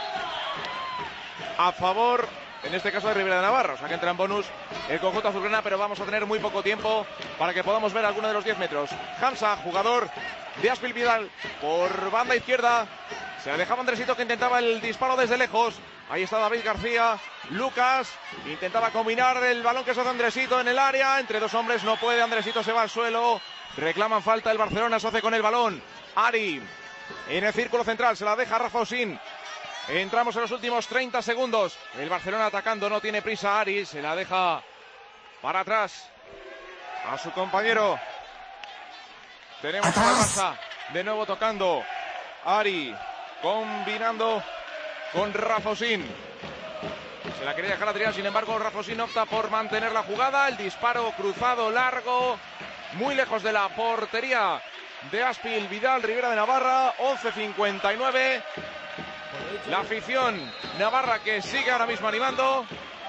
a favor, en este caso, de Ribera de Navarra. O sea que entra en bonus el conjunto azulgrana, pero vamos a tener muy poco tiempo para que podamos ver alguno de los 10 metros. Hamza, jugador de Aspil Vidal, por banda izquierda, Se alejaba Andresito, que intentaba el disparo desde lejos. Ahí está David García. Lucas intentaba combinar el balón que se hace Andresito en el área. Entre dos hombres no puede. Andresito se va al suelo. Reclaman falta el Barcelona. Se hace con el balón. Ari en el círculo central. Se la deja Rafa Osín. Entramos en los últimos 30 segundos. El Barcelona atacando. No tiene prisa Ari. Se la deja para atrás a su compañero. Tenemos a la Barça de nuevo tocando. Ari combinando con Rafosín. Se la quería dejar a Trián, sin embargo Rafosín opta por mantener la jugada. El disparo cruzado largo, muy lejos de la portería de Aspil Vidal Rivera de Navarra. 11:59. La afición navarra que sigue ahora mismo animando.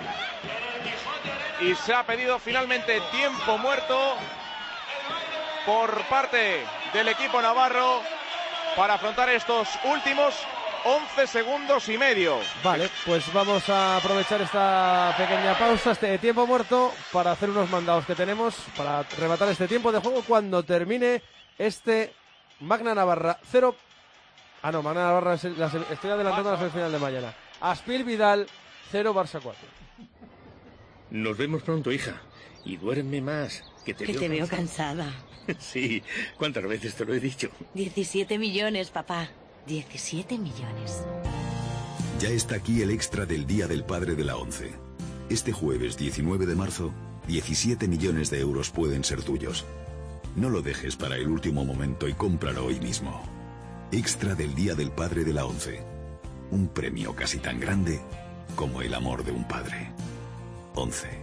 Y se ha pedido finalmente tiempo muerto por parte del equipo navarro para afrontar estos últimos 11 segundos y medio. Vale, pues vamos a aprovechar esta pequeña pausa, este tiempo muerto, para hacer unos mandados que tenemos para rematar este tiempo de juego cuando termine este Magna Navarra 0. Magna Navarra estoy adelantando a la semifinal de mañana. Aspil Vidal 0, Barça 4. Nos vemos pronto, hija. Y duerme más, que te veo cansada. Sí, ¿cuántas veces te lo he dicho? 17 millones, papá. 17 millones. Ya está aquí el extra del Día del Padre de la ONCE. Este jueves 19 de marzo, 17 millones de euros pueden ser tuyos. No lo dejes para el último momento y cómpralo hoy mismo. Extra del Día del Padre de la ONCE. Un premio casi tan grande como el amor de un padre. ONCE.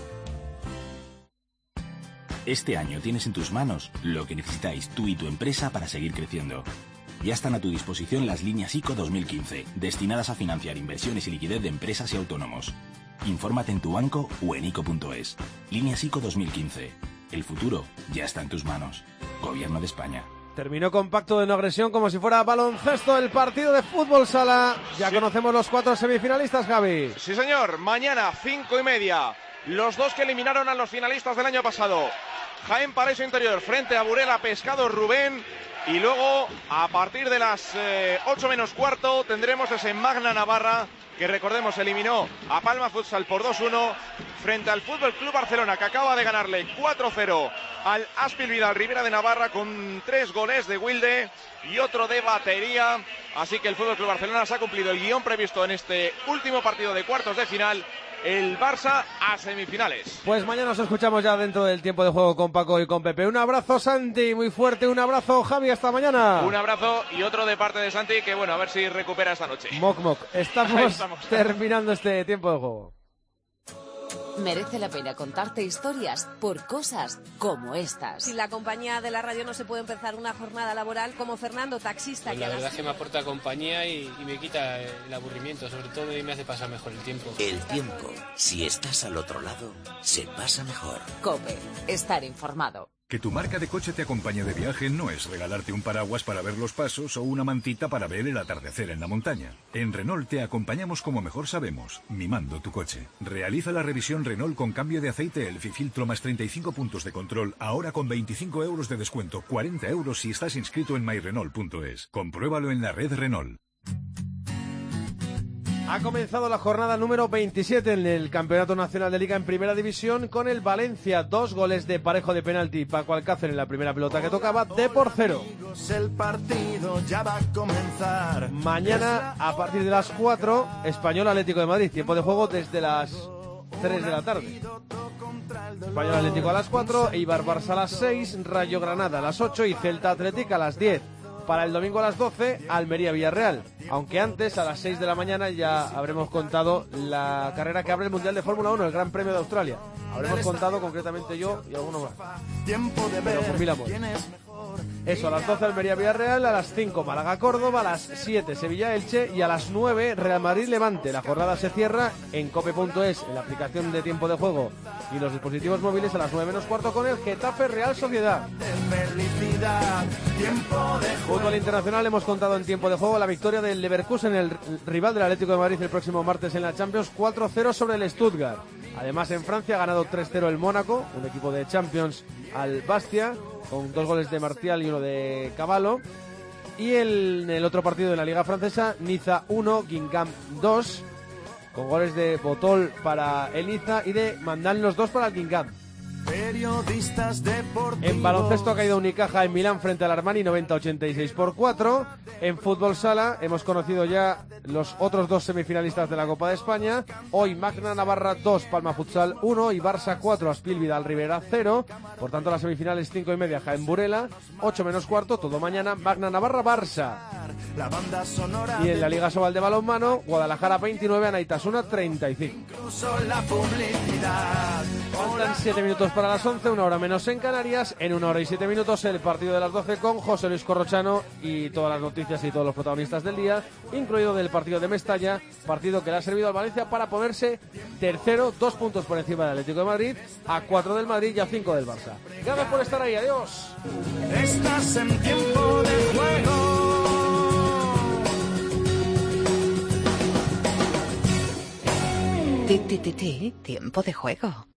Este año tienes en tus manos lo que necesitáis tú y tu empresa para seguir creciendo. Ya están a tu disposición las líneas ICO 2015, destinadas a financiar inversiones y liquidez de empresas y autónomos. Infórmate en tu banco o en ICO.es. Líneas ICO 2015. El futuro ya está en tus manos. Gobierno de España. Terminó con pacto de no agresión como si fuera baloncesto el partido de fútbol sala. Ya conocemos los 4 semifinalistas, Javi. Sí, señor. Mañana, 5:30. Los dos que eliminaron a los finalistas del año pasado. Jaén Paraíso Interior frente a Burela Pescado Rubén. Y luego, a partir de las 8 menos cuarto, tendremos ese Magna Navarra, que recordemos eliminó a Palma Futsal por 2-1, frente al Fútbol Club Barcelona, que acaba de ganarle 4-0 al Aspil Vidal Rivera de Navarra, con 3 goles de Wilde y otro de batería. Así que el Fútbol Club Barcelona se ha cumplido el guión previsto en este último partido de cuartos de final. El Barça a semifinales. Pues mañana nos escuchamos ya dentro del tiempo de juego con Paco y con Pepe. Un abrazo, Santi, muy fuerte. Un abrazo, Javi, hasta mañana. Un abrazo y otro de parte de Santi, que bueno, a ver si recupera esta noche. Moc. Estamos terminando este tiempo de juego. Merece la pena contarte historias por cosas como estas. Sin la compañía de la radio no se puede empezar una jornada laboral como Fernando, taxista. Pues la verdad es que me aporta compañía y me quita el aburrimiento, sobre todo, y me hace pasar mejor el tiempo. El tiempo, si estás al otro lado, se pasa mejor. COPE, estar informado. Que tu marca de coche te acompañe de viaje no es regalarte un paraguas para ver los pasos o una mantita para ver el atardecer en la montaña. En Renault te acompañamos como mejor sabemos, mimando tu coche. Realiza la revisión Renault con cambio de aceite Elfi Filtro más 35 puntos de control, ahora con 25 euros de descuento, 40 euros si estás inscrito en myrenault.es. Compruébalo en la red Renault. Ha comenzado la jornada número 27 en el Campeonato Nacional de Liga en Primera División con el Valencia. 2 goles de Parejo de penalti. Paco Alcácer en la primera pelota que tocaba, de por 0. El partido ya va a comenzar. Mañana, a partir de las 4, Español Atlético de Madrid. Tiempo de juego desde las 3 de la tarde. Español Atlético a las 4, Eibar Barça a las 6, Rayo Granada a las 8 y Celta Atlético a las 10. Para el domingo a las 12, Almería Villarreal. Aunque antes, a las 6 de la mañana, ya habremos contado la carrera que abre el Mundial de Fórmula 1, el Gran Premio de Australia. Habremos contado concretamente yo y alguno más. Pero por mil amores. Eso, a las 12 Almería Villarreal, a las 5 Málaga Córdoba, a las 7 Sevilla Elche y a las 9 Real Madrid Levante. La jornada se cierra en cope.es, en la aplicación de tiempo de juego y los dispositivos móviles, a las 9 menos cuarto con el Getafe Real Sociedad. Fútbol internacional, hemos contado en tiempo de juego la victoria del Leverkusen, el rival del Atlético de Madrid, el próximo martes en la Champions, 4-0 sobre el Stuttgart. Además, en Francia ha ganado 3-0 el Mónaco, un equipo de Champions, al Bastia, con 2 goles de Martial y 1 de Cavallo. Y en el otro partido de la Liga Francesa, Niza 1, Guingamp 2, con goles de Botol para el Niza y de Mandán los 2 para el Guingamp. Periodistas deportivos. En baloncesto ha caído Unicaja en Milán frente al Armani 90-86 por 4. En fútbol sala hemos conocido ya los otros 2 semifinalistas de la Copa de España. Hoy Magna Navarra 2, Palma Futsal 1 y Barça 4, Aspil Vidal Rivera 0. Por tanto, las semifinales 5:30 Jaén Burela, 8 menos cuarto, todo mañana Magna Navarra Barça. La banda sonora. Y en la Liga Sobal de balonmano, Guadalajara 29, Anaitasuna 35. Incluso la publicidad. Faltan 7 minutos para las 11, 1 hora menos en Canarias. En 1 hora y 7 minutos el partido de las 12 con José Luis Corrochano y todas las noticias y todos los protagonistas del día, incluido del partido de Mestalla, partido que le ha servido al Valencia para ponerse tercero, 2 puntos por encima del Atlético de Madrid, a 4 del Madrid y a 5 del Barça. Gracias por estar ahí, adiós. Estás en tiempo de juego. Tiempo de juego.